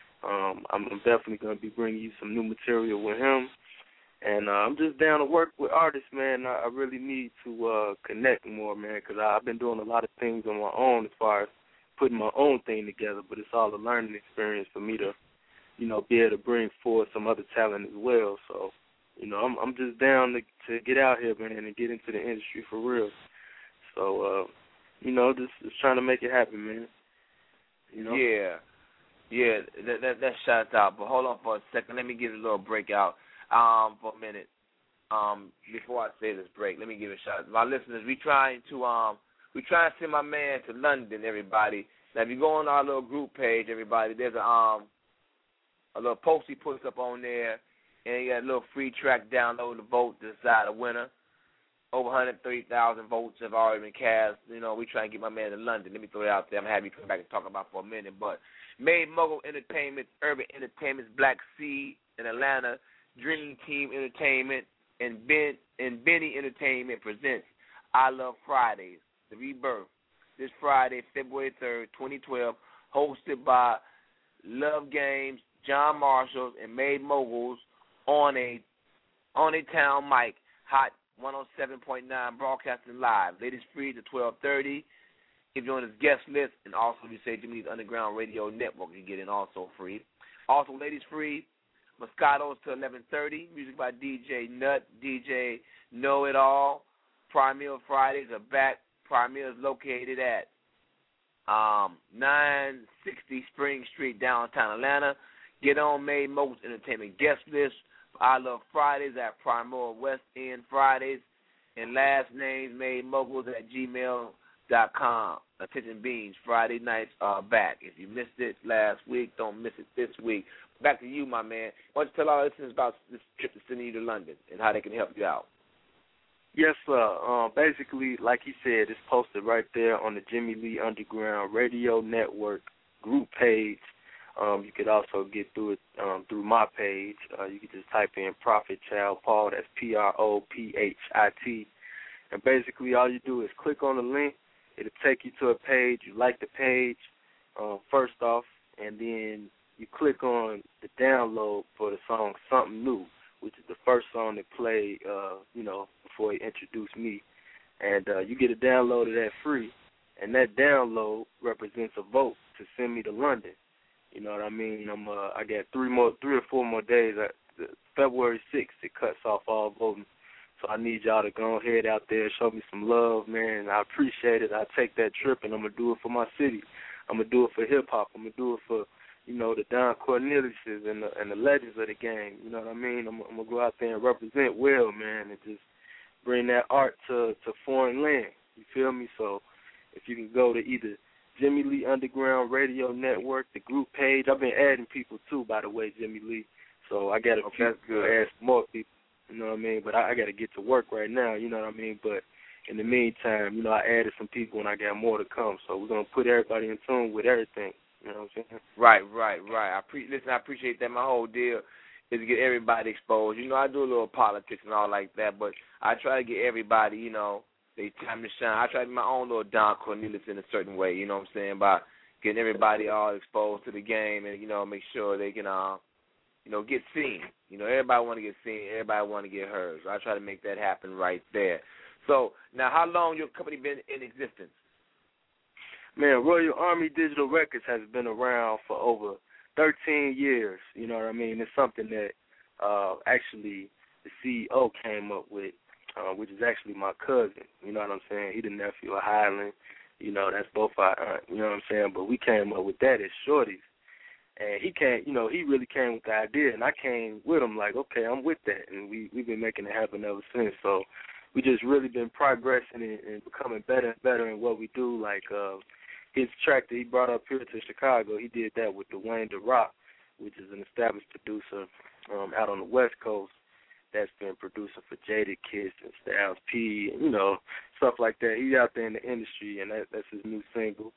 Speaker 14: I'm definitely going to be bringing you some new material with him. And I'm just down to work with artists, man. I really need to connect more, man, because I've been doing a lot of things on my own as far as putting my own thing together, but it's all a learning experience for me to, you know, be able to bring forward some other talent as well. So, you know, I'm just down to get out here, man, and get into the industry for real. So, you know, just trying to make it happen, man. You know?
Speaker 1: Yeah, that shouts out. But hold on for a second. Let me give it a little breakout for a minute. Before I say this break, let me give it a shout out. My listeners, we trying to send my man to London, everybody. Now, if you go on our little group page, everybody, there's a little post he puts up on there, and you got a little free track download to vote to decide a winner. Over 130,000 votes have already been cast. You know, we try and get my man to London. Let me throw it out there. I'm happy to come back and talk about it for a minute. But Made Mogul Entertainment, Urban Entertainment's Black Seed in Atlanta, Dream Team Entertainment, and Benny Entertainment presents I Love Fridays, The Rebirth, this Friday, February 3rd, 2012, hosted by Love Games, John Marshalls, and Made Moguls on a town mic, Hot 107.9 broadcasting live. Ladies free to 12:30. If you're on his guest list, and also if you say Jimmy's Underground Radio Network, you get in also free. Also, ladies free, Moscato's to 11:30. Music by DJ Nut, DJ Know It All. Premier Fridays are back. Premier is located at 960 Spring Street, downtown Atlanta. Get on Made Moguls Entertainment guest list. I Love Fridays at Primora West End Fridays.
Speaker 9: and lastnamesmademoguls@gmail.com. Attention Beans, Friday nights are back. If you missed it last week, don't miss it this week. Back to you, my man. Why don't you tell our listeners about this trip to sending you to London and how they can help you out?
Speaker 14: Yes, sir. Basically, like he said, it's posted right there on the Jimmy Lee Underground Radio Network group page. You could also get through it through my page. You could just type in Prophet Child Paul. That's PROPHIT. And basically, all you do is click on the link. It'll take you to a page. You like the page, first off, and then you click on the download for the song Something New, which is the first song that played, before he introduced me. And you get a download of that free, and that download represents a vote to send me to London. You know what I mean? I got 3 or 4 more days. February 6th, it cuts off all voting. So I need y'all to go ahead out there, show me some love, man. I appreciate it. I take that trip, and I'm going to do it for my city. I'm going to do it for hip-hop. I'm going to do it for, the Don Corneliuses and the legends of the game. You know what I mean? I'm going to go out there and represent well, man, and just bring that art to foreign land. You feel me? So if you can go to either Jimmy Lee Underground Radio Network, the group page. I've been adding people, too, by the way, Jimmy Lee. So I got to add some more people. You know what I mean? But I got to get to work right now, you know what I mean? But in the meantime, I added some people and I got more to come. So we're going to put everybody in tune with everything. You know what I'm saying?
Speaker 9: Right. I appreciate that. My whole deal is to get everybody exposed. I do a little politics and all like that, but I try to get everybody, they time to shine. I try to be my own little Don Cornelius in a certain way, you know what I'm saying, by getting everybody all exposed to the game and, make sure they can, get seen. Everybody want to get seen. Everybody want to get heard. So I try to make that happen right there. So now how long your company been in existence?
Speaker 14: Man, Royal Army Digital Records has been around for over 13 years. You know what I mean? It's something that actually the CEO came up with, which is actually my cousin. You know what I'm saying? He the nephew of Highland. That's both our aunt. You know what I'm saying? But we came up with that as shorties. And he came, he really came with the idea, and I came with him like, okay, I'm with that. And we've been making it happen ever since. So we just really been progressing and becoming better and better in what we do. Like his track that he brought up here to Chicago, he did that with Dwayne The Rock, which is an established producer out on the West Coast that's been producing for Jada Kiss and Styles P and, stuff like that. He's out there in the industry, and that's his new single.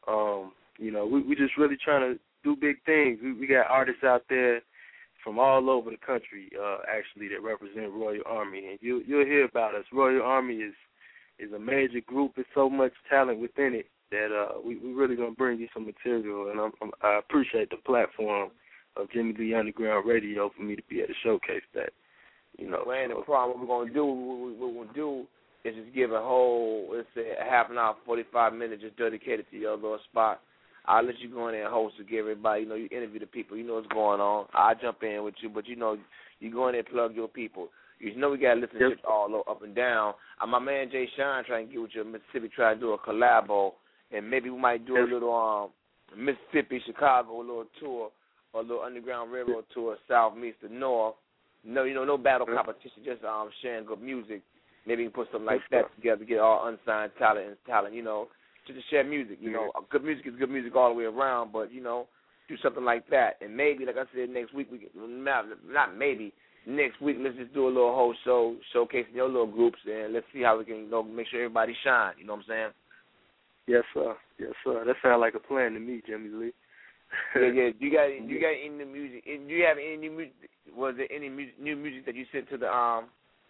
Speaker 14: We just really trying to do big things. We got artists out there from all over the country, actually, that represent Royal Army, and you'll hear about us. Royal Army is a major group. There's so much talent within it that we really gonna bring you some material, and I appreciate the platform of Jimmy Lee Underground Radio for me to be able to showcase that.
Speaker 9: Well, ain't the problem. What we're gonna do is just give a whole, let's say, a half an hour, 45 minutes just dedicated to your little spot. I'll let you go in there and host to get everybody. You interview the people. You know what's going on. I'll jump in with you, but you go in there and plug your people. We got listeners all up and down. My man Jay Shine trying to get with you in Mississippi, try to do a collabo, and maybe we might do a little Mississippi, Chicago, a little tour, or a little Underground Railroad tour, south, east, to north. No battle competition, just sharing good music. Maybe we can put something like that together, get all unsigned talent, just to share music. Good music is good music all the way around, but, do something like that. And maybe, like I said, next week, next week, let's just do a little whole show showcasing your little groups, and let's see how we can make sure everybody shine. You know what I'm saying?
Speaker 14: Yes, sir. That sounds like a plan to me, Jimmy Lee.
Speaker 9: Yeah. You got any new music? Do you have any new music? Was there any new music that you sent to the our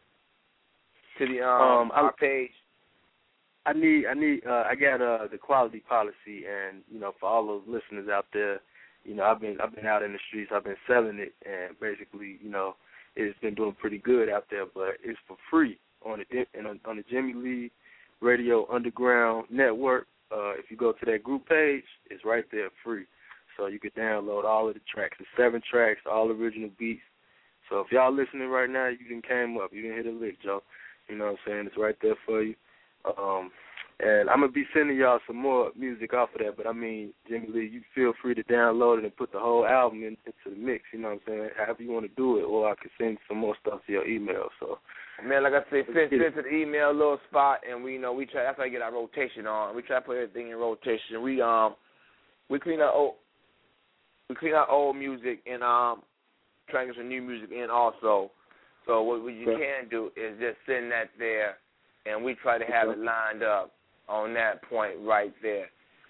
Speaker 9: page?
Speaker 14: I got the quality policy, and for all those listeners out there, I've been out in the streets, I've been selling it, and basically, it's been doing pretty good out there, but it's for free on the Jimmy Lee Radio Underground Network. If you go to that group page, it's right there free, so you can download all of the tracks. It's 7 tracks, all original beats. So if y'all listening right now, you didn't came up, you didn't hit a lick, Joe. You know what I'm saying? It's right there for you. And I'm going to be sending y'all some more music off of that. But, I mean, Jimmy Lee, you feel free to download it and put the whole album into the mix, you know what I'm saying, however you want to do it. Or I can send some more stuff to your email. So,
Speaker 9: man, like I said, send to the email, little spot, and we try. That's how I get our rotation on. We try to put everything in rotation. We clean our old music and try to get some new music in also. So what you can do is just send that there, and we try to have it lined up on that point right there.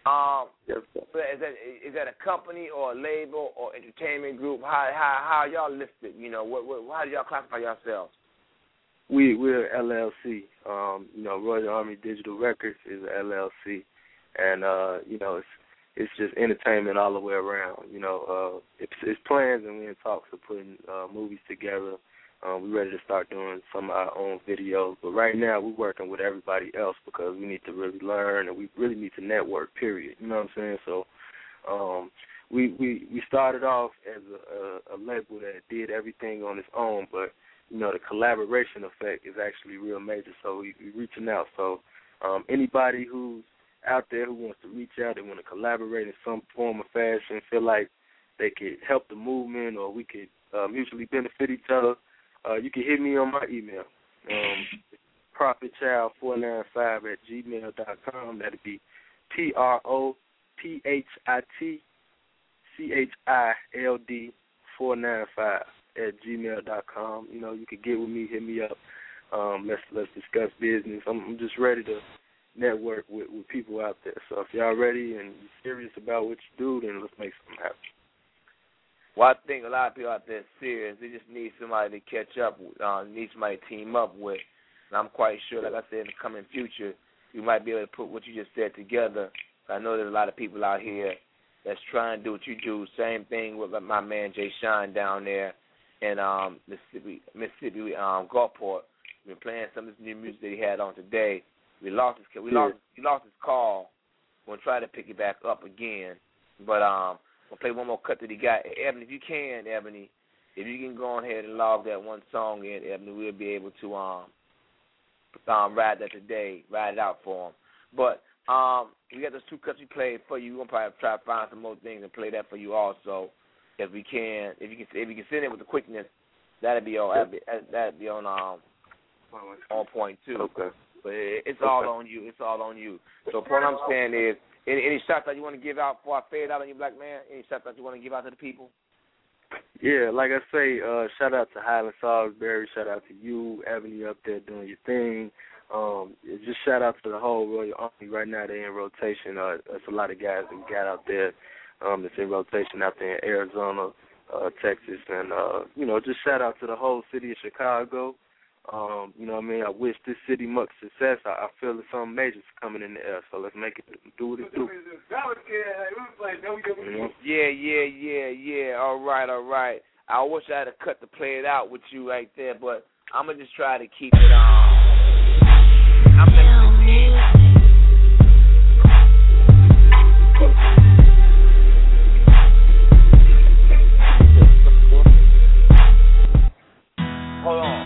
Speaker 9: Is that a company or a label or entertainment group? How y'all listed? You know, how do y'all classify yourselves?
Speaker 14: We're LLC. Royal Army Digital Records is a LLC, and it's just entertainment all the way around. It's plans, and we're in talks of putting movies together. We're ready to start doing some of our own videos, but right now we're working with everybody else because we need to really learn and we really need to network, period. You know what I'm saying? So we started off as a label that did everything on its own, but, the collaboration effect is actually real major, so we're reaching out. So anybody who's out there who wants to reach out, they want to collaborate in some form or fashion, feel like they could help the movement or we could mutually benefit each other, you can hit me on my email, prophetchild495@gmail.com. That'd be prophetchild495@gmail.com. You can get with me, hit me up. Let's discuss business. I'm just ready to network with people out there. So if y'all ready and you're serious about what you do, then let's make something happen.
Speaker 9: Well, I think a lot of people out there are serious. They just need somebody to catch up with, need somebody to team up with. And I'm quite sure, like I said, in the coming future, you might be able to put what you just said together. I know there's a lot of people out here that's trying to do what you do. Same thing with my man Jay Sean down there in Mississippi Gulfport. We've been playing some of this new music that he had on today. He lost his call. We'll try to pick it back up again. But we'll play one more cut that he got. Ebony, if you can go ahead and log that one song in, Ebony, we'll be able to ride that today, ride it out for him. But we got those two cuts we played for you. We're gonna probably try to find some more things and play that for you also, if we can. If you can send it with the quickness, that'd be on point too.
Speaker 14: Okay.
Speaker 9: But it's all on you. It's all on you. So what I'm saying is, any shots that you want to give out before I fade out on you, black man? Any shots that you want to give out to the people?
Speaker 14: Yeah, like I say, shout out to Highland Salisbury. Shout out to you, Ebony, up there doing your thing. Just shout out to the whole Royal Army. Right now they're in rotation. There's a lot of guys that we got out there that's in rotation out there in Arizona, Texas, and, just shout out to the whole city of Chicago. You know what I mean? I wish this city much success. I feel there's something major coming in the air, so let's make it do what it do.
Speaker 9: Yeah. All right. I wish I had a cut to play it out with you right there, but I'm going to just try to keep it on. Hold on.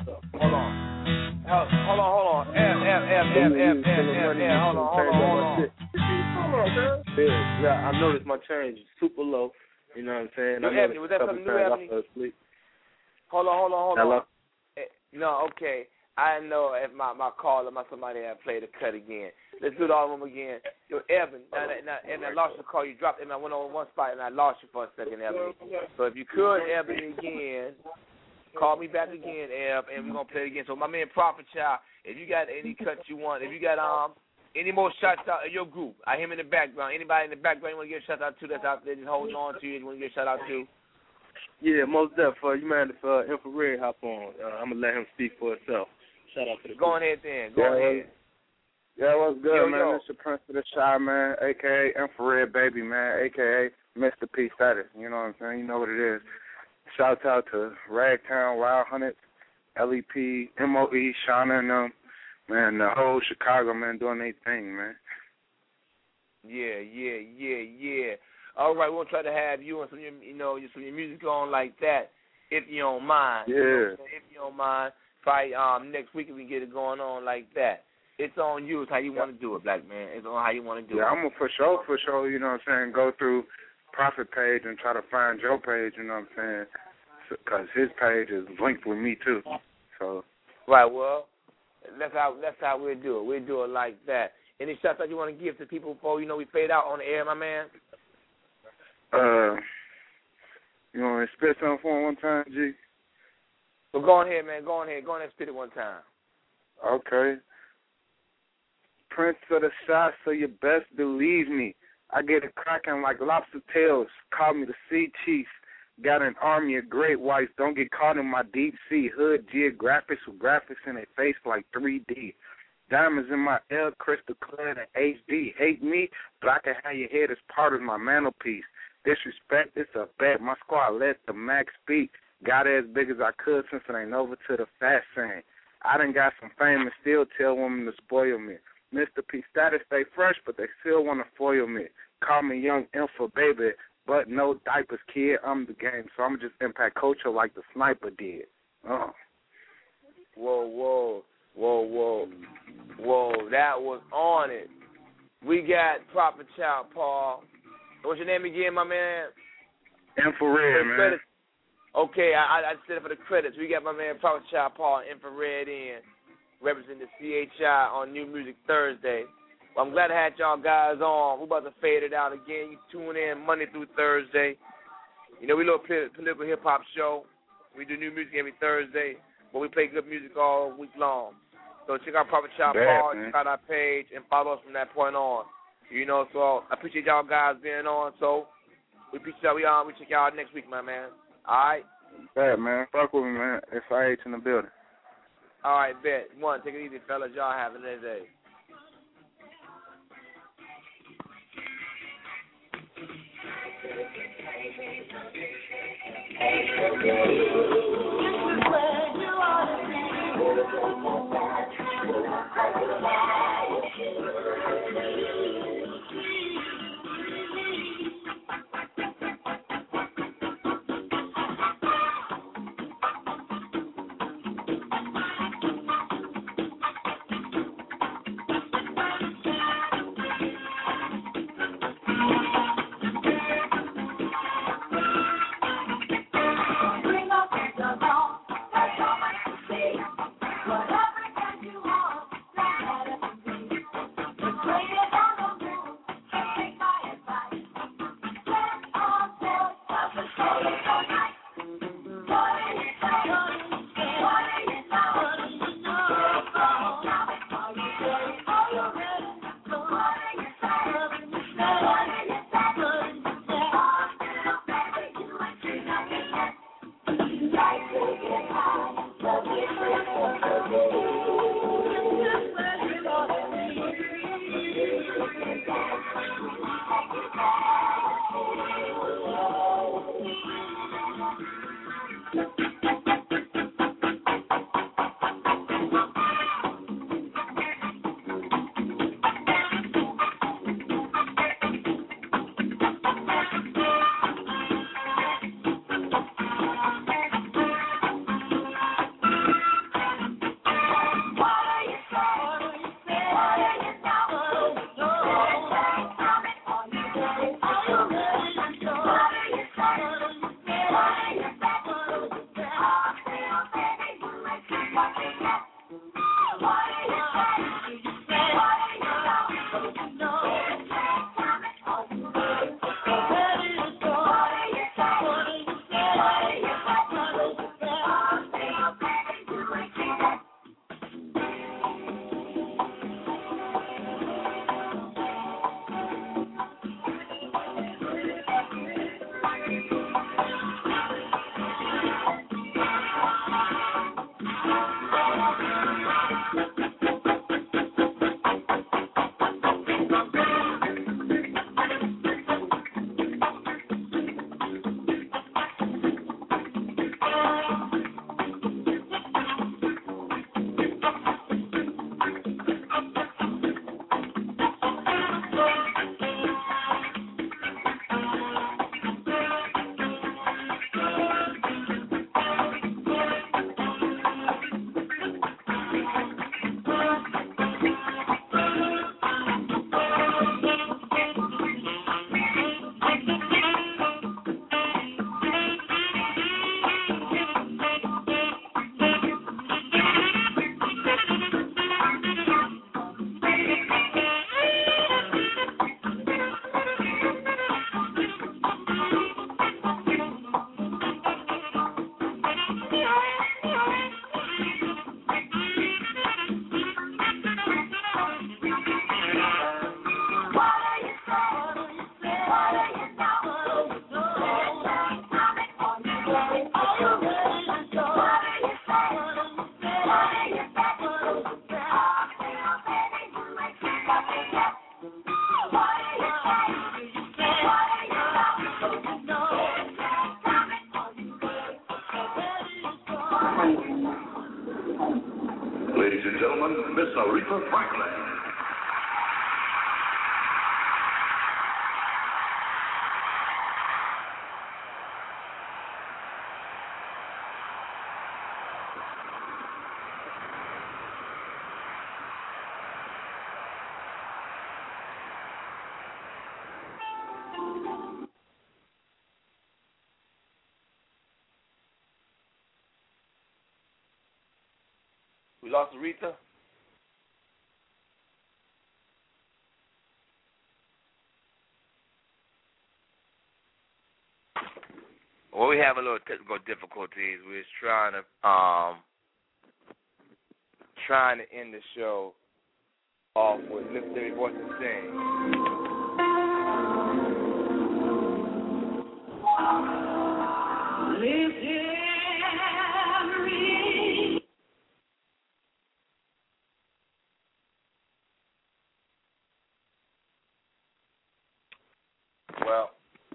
Speaker 14: Yeah, I noticed my change is super low. You know what I'm saying?
Speaker 9: New Ebony, was that something new, Ebony? Hold on. No, okay. I know if my caller, somebody had played a cut again. Let's do it all of them again. Yo, Evan, and I lost your call. You dropped it, and I went on one spot, and I lost you for a second, Ebony. So if you could, Ebony, again, call me back again, Eb, and we're going to play it again. So my man Prophet Child, if you got any cuts you want, if you got any more shots out of your group, I hear him in the background. Anybody in the background you want to give a shout out to that's out there just holding on to you, you want to give a shout out to?
Speaker 14: Yeah, most definitely. You mind if Infrared hop on? I'm going to let him speak for himself. Shout out to the
Speaker 9: Go ahead then. Go ahead.
Speaker 15: Yeah, what's good, man?
Speaker 9: Yo.
Speaker 15: It's your Prince of the Shy, man, a.k.a. Infrared Baby, man, a.k.a. Mr. P Status. You know what I'm saying? You know what it is. Shout out to Ragtown, Wild Hunters, LEP, MOE, Shauna and them. Man, the whole Chicago, man, doing their thing, man.
Speaker 9: Yeah. All right, we'll try to have you and some of your music on like that, if you don't mind.
Speaker 15: Yeah.
Speaker 9: If you don't mind, probably next week if we can get it going on like that. it's on you. It's how you want to do it, black man. It's on how you want to do it.
Speaker 15: Yeah, I'm going to for sure, you know what I'm saying, go through Prophet page and try to find your page, you know what I'm saying, because his page is linked with me, too. So.
Speaker 9: Right, well, that's how we'll do it. We'll do it like that. Any shots that you want to give to people before, we fade out on the air, my man?
Speaker 15: You want to spit something for him one time, G?
Speaker 9: Well, go on ahead, man. Go on ahead and spit it one time.
Speaker 15: Okay. Prince of the Shot, so you best believe me. I get it cracking like lobster tails. Call me the Sea Chief. Got an army of great whites. Don't get caught in my deep sea hood geographics with graphics in their face like 3D. Diamonds in my L, crystal clear and HD. Hate me, but I can have your head as part of my mantelpiece. Disrespect, it's a bet. My squad let the max speak. Got it as big as I could since it ain't over to the fast saying. I done got some fame and still tell women to spoil me. Mr. P status stay fresh, but they still want to foil me. Call me young info baby, but no diapers, kid. I'm the game, so I'm just impact culture like the sniper did.
Speaker 9: Whoa, that was on it. We got Proper Child Paul. What's your name again, my man?
Speaker 15: Infrared, man.
Speaker 9: Credits. Okay, I said it for the credits. We got my man Proper Child Paul, Infrared in, representing the CHI on New Music Thursday. Well, I'm glad to have y'all guys on. We're about to fade it out again. You tune in Monday through Thursday. We a little political hip-hop show. We do new music every Thursday, but we play good music all week long. So check out Proper Child Paul, check out our page, and follow us from that point on. So I appreciate y'all guys being on. So we appreciate y'all. We check y'all next week, my man. All right?
Speaker 15: Bad, man. Fuck with me, man. FIH in the building.
Speaker 9: All right, bet. One, take it easy, fellas. Y'all have a nice day.
Speaker 10: Ladies and gentlemen, Miss Aretha Franklin.
Speaker 1: We lost Aretha. Well, we have a little technical difficulties. We're trying to end the show off with Lift Every Voice and Sing.
Speaker 6: Lift every
Speaker 1: Well,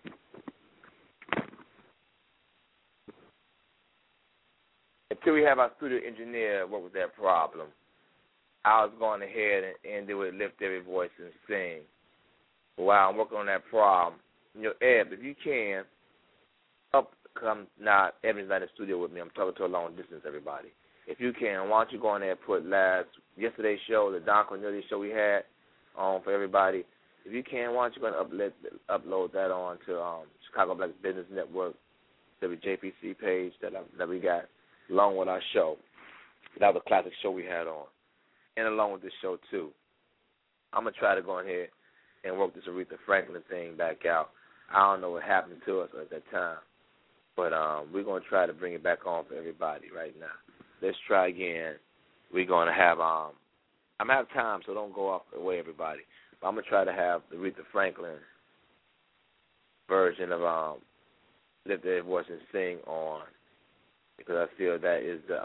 Speaker 1: until we have our studio engineer work with that problem, I was going ahead and end it with Lift Every Voice and Sing. While I'm working on that problem, Eb, if you can, come now. Evan's not in the studio with me. I'm talking to a long distance, everybody. If you can, why don't you go in there and put yesterday's show, the Don Cornelius show we had on for everybody. If you can, why don't you go and upload that on to Chicago Black Business Network, WJPC page that we got, along with our show. That was a classic show we had on, and along with this show too. I'm gonna try to go in here and work this Aretha Franklin thing back out. I don't know what happened to us at that time, but we're gonna try to bring it back on for everybody right now. Let's try again. We're gonna have I'm gonna have time, so don't go off away, everybody. I'm going to try to have the Aretha Franklin version of Lift Their Voice and Sing on, because I feel that is the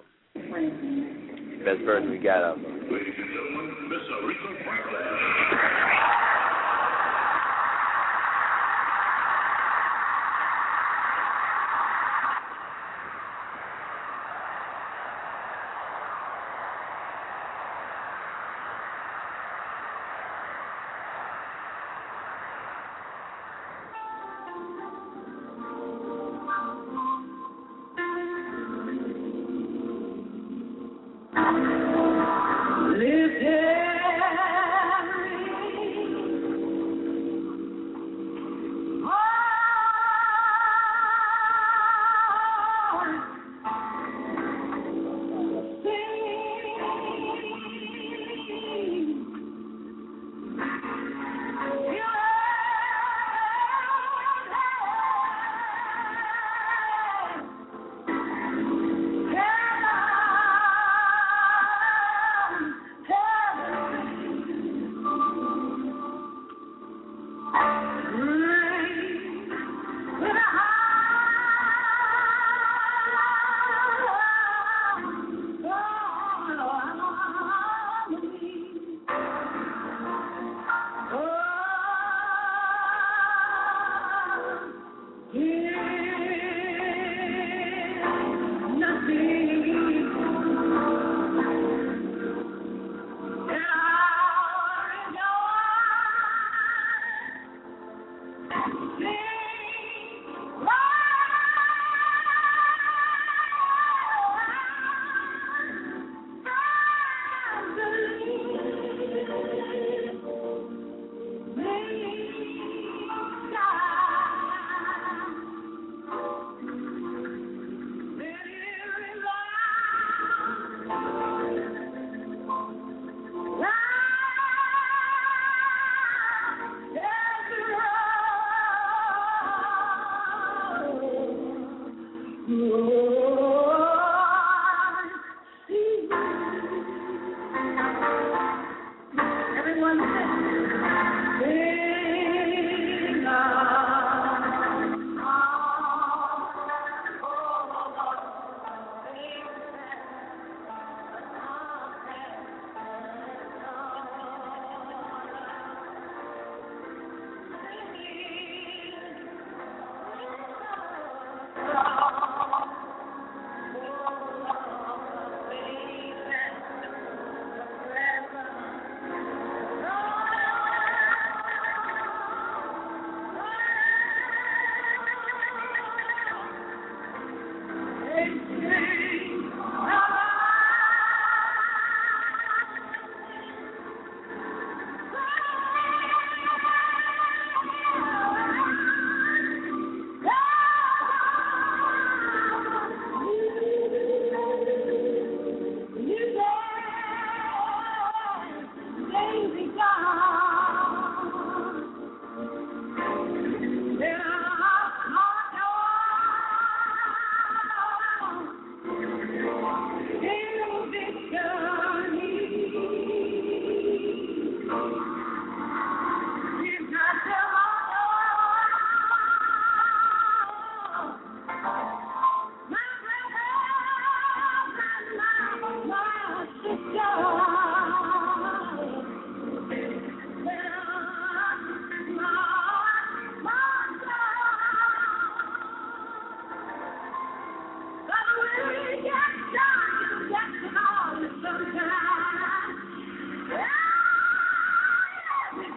Speaker 1: best version we got of them.
Speaker 10: Ladies and gentlemen, Miss Aretha Franklin.
Speaker 6: lift every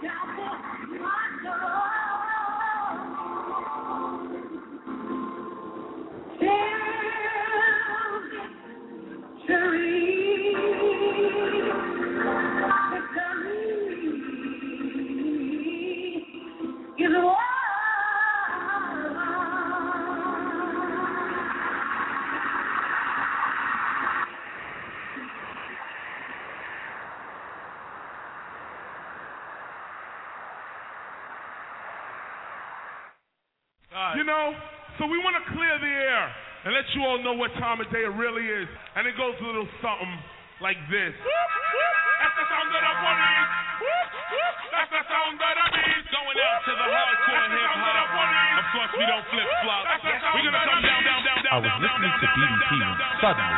Speaker 2: You know, so we want to clear the air and let you all know what time of day it really is. And it goes a little something like this. That's the sound of the police. That's the sound of the beat. Going out to the hardcore hip-hop. Of course, we don't flip-flop. We're going to come down.
Speaker 16: I was listening to BDP when suddenly...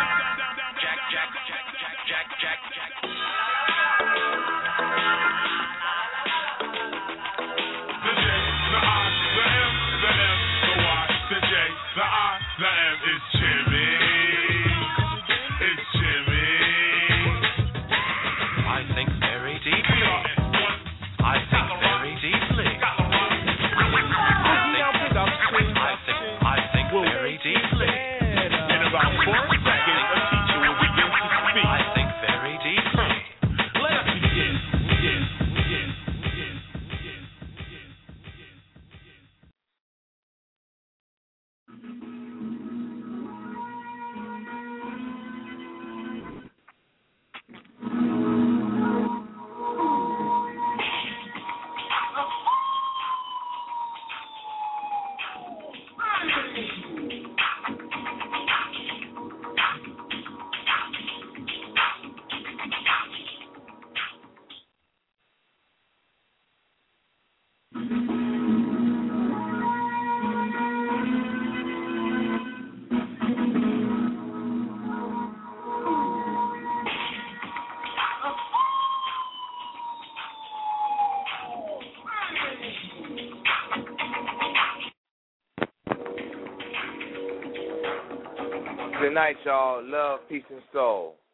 Speaker 16: Jack.
Speaker 2: The I, the M is Jimmy. It's Jimmy.
Speaker 16: I think very deeply. I think very deeply. I think very deeply.
Speaker 2: In about 4 seconds, a teacher will begin to speak.
Speaker 16: I think very deeply.
Speaker 2: Let us begin.
Speaker 1: Good night, y'all. Love, peace, and soul.